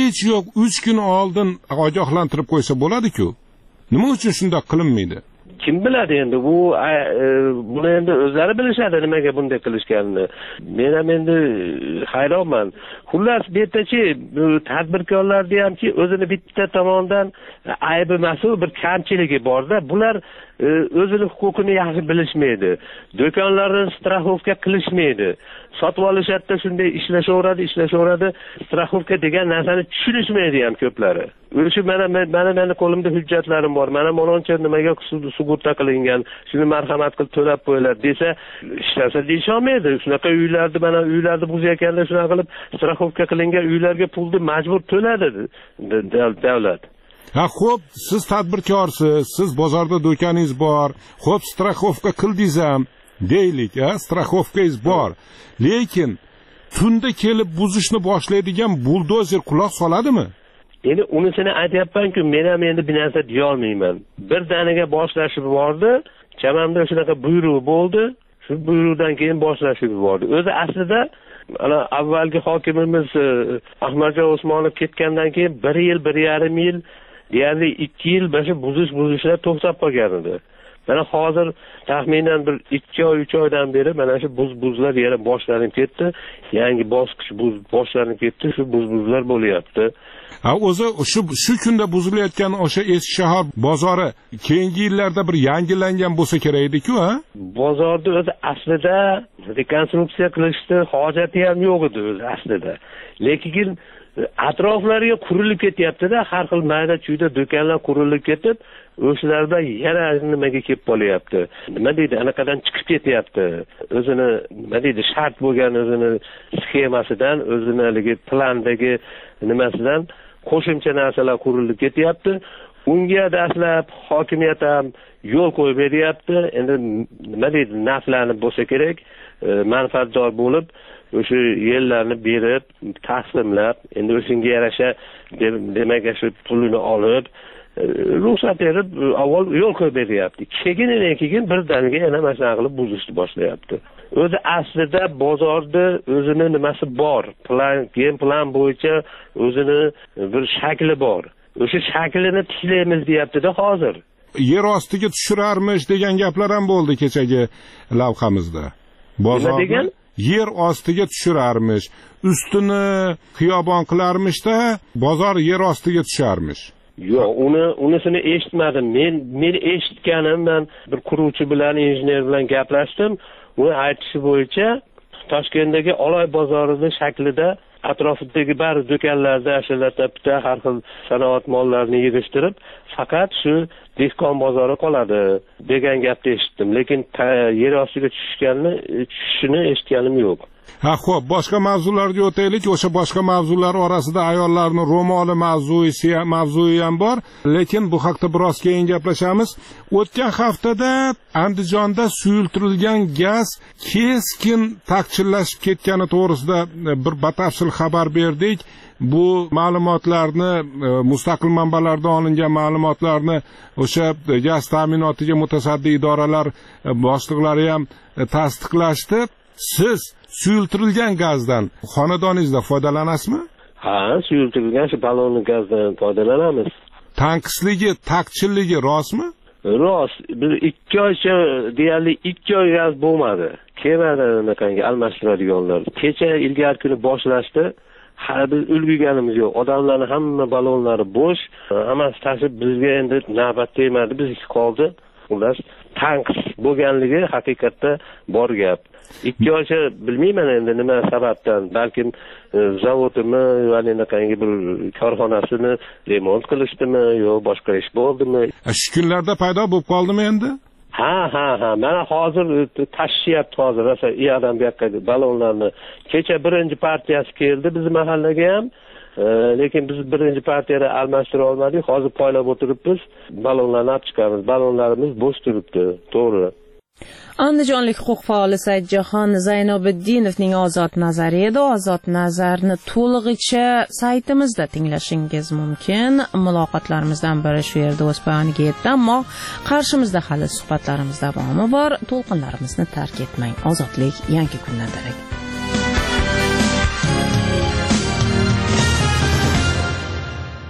Speaker 8: 3 kun oldin ogohlantirib qo'ysa bo'ladi-ku. Nima uchun shunday qilinmaydi?
Speaker 19: Kim biladi endi, buni endi o'zlari bilishadi nimaga bunday qilishganini. Men ham endi hayronman. Xullas bu yerdachi tadbirkorlarning hamki o'zini bitta tomondan aybi emas, bir kamchiligi bor-da. Bular o'zini huquqini yaxshi bilishmaydi. Do'konlarni strafovka qilishmaydi. Sotib olishda shunday ishlashaveradi. Strafovka degan narsani tushunishmaydi ham ko'plari. O'sha mana qo'limda hujjatlarim bor. Mana mononcha nimaga sug'urta qilingan, shuni marhamat qilib to'lab qo'yiladi desa, ishlasa deyolmaydi. Shunaqa uylarni buzayotganda shunaqa qilib strafovka qilingan uylarga pulni majbur to'ladi davlat.
Speaker 8: Ha, xo'p, siz tadbirkorsiz, siz bozorda do'koningiz bor. Xo'p, strafovka qildingiz ham, deylik, strafovkangiz bor. Lekin tunda kelib buzishni boshlaydigan buldozer quloq soladimi?
Speaker 19: Endi unisini aytyapman-ku, men ham endi bir narsa deya olmayman. Birdaniga boshlashi bordi, chamamda shunaqa buyruq bo'ldi. Shu buyruqdan keyin boshlashi bordi. O'zi aslida ana avvalgi hokimimiz Ahmadjon Usmonov ketgandan keyin 1.5 yil, deyarli 2 yil bashi buzishlar to'xtab qolgan edi. Mana hozir taxminan bir 2-3 oydan beri mana shu buzlar yana boshlanib ketdi. Yangi bosqich boshlanib ketdi, shu buzlar bo'lyapti.
Speaker 8: O'zi shu kunda buzilayotgan o'sha eski shahar bozori keyingi yillarda bir yangilangan bo'lsa kerak edi-ku, ha?
Speaker 19: Bozorni o'zi aslida rekonstruksiya qilishni hojati ham yo'q edi o'zi aslida. Lekin atroflariga qurilib ketyapti-da, har xil mayda-chuyda do'konlar qurilib ketib, o'shalarda yana nimaga kelib qolyapti. Nima deydi, anaqadan chiqib ketyapti. O'zini nima deydi, shart bo'lgan o'zini sxemasidan, o'zinaligi plandagi nimasidan qo'shimcha narsalar qurilib ketyapti. Unga dastlab hokimiyat ham yo'l qo'yib beryapti. Endi nima deydi, naflanib bo'lsa kerak, manfaatdor bo'lib o'sha yerlarni berib, taqsimlab, endi o'shunga yarasha demak shu pulini olib, ruxsat berib, avval yo'l qo'yib beryapti. Keyin birdaniga yana mashina qilib buzishni boshlayapti. O'zi aslida bozorda o'zini nimasi bor, game plan bo'yicha o'zini bir shakli bor. O'sha shaklini tiklaymiz deyapti-da hozir.
Speaker 8: Yer ostiga tushirarmish degan gaplar ham bo'ldi kechagi lavhamizda.
Speaker 19: Nima degan?
Speaker 8: Yer ostiga tushirarmish, ustini xiyobon qilarmish-da, bozor yer ostiga tusharmish.
Speaker 19: Yo'q, unisini eshitmadim. Men eshitganim, men bir quruvchi bilan, injener bilan gaplashdim. Uni aytishi bo'yicha Toshkentdagi Oloy bozorining shaklida atrofidagi bari do'konlarda ashulatabda har xil sanoat mollarini yig'ishtirib, faqat shu dehqon bozori qoladi degan gapni eshitdim. Lekin yer ostiga tushishini eshitganim yo'q.
Speaker 8: Ha, xo'p, boshqa mavzularga o'taylik. O'sha boshqa mavzular orasida ayollarning ro'moli mavzusi ham bor, lekin bu haqda biroz keyin gaplashamiz. O'tgan haftada Andijonda suyultirilgan gaz keskin taqchillashib ketgani to'g'risida bir batafsil xabar berdik. Bu ma'lumotlarni mustaqil manbalardan olingan ma'lumotlarni o'sha gaz ta'minotiga mutasaddi idoralar boshliqlari ham tasdiqlashdi. Siz suyultirilgan gazdan xonadoningizda foydalanasizmi?
Speaker 19: Ha, suyultirilgan shu ballonli gazdan foydalanamiz.
Speaker 8: Tanqisligi, taqchilligi rostmi?
Speaker 19: Rost. Bir 2 oycha deyarli 2 oy gaz bo'lmadi. Kelmadi unaqangi almashtiradiganlar. Kecha ilgari kuni boshlashdi. hali biz ulgurganimiz yo'q. Odamlarning hamma ballonlari bo'sh, hammasi tashib bizga endi navbat tegmadi, bizniki qoldi. Xullas, tanqis bo'lganligi haqiqatda bor gap. 2 oycha bilmayman endi nima sababdan, balkim zavodimi yoki qanday bir korxonasini remont qilishdimi yo boshqa ish bo'ldimi?
Speaker 8: Shu kunlarda paydo bo'lib qoldimi endi?
Speaker 19: Ha. Mana hozir tashishyapti hozir. Rosa iyadan bu yoqqa ballonlarni. Kecha birinchi partiyasi keldi biz mahallaga ham. Lekin biz birinchi partiyada almashtira olmadik. Hozir poylab o'tiribmiz. Ballonlarni olib chiqamiz. Ballonlarimiz bo'sh turibdi. To'g'ri.
Speaker 1: Andijonlik huquq faoli Saidjahon Zaynobiddinovning ozod nazari edi. Ozod nazarni to'lig'icha saytimizda tinglashingiz mumkin. Muloqotlarimizdan biri shu yerda o'z poyoniga yetdi, ammo qarshimizda hali suhbatlarimiz davomi bor. To'lqinlarimizni tark etmang. Ozodlik yangi kundan darak.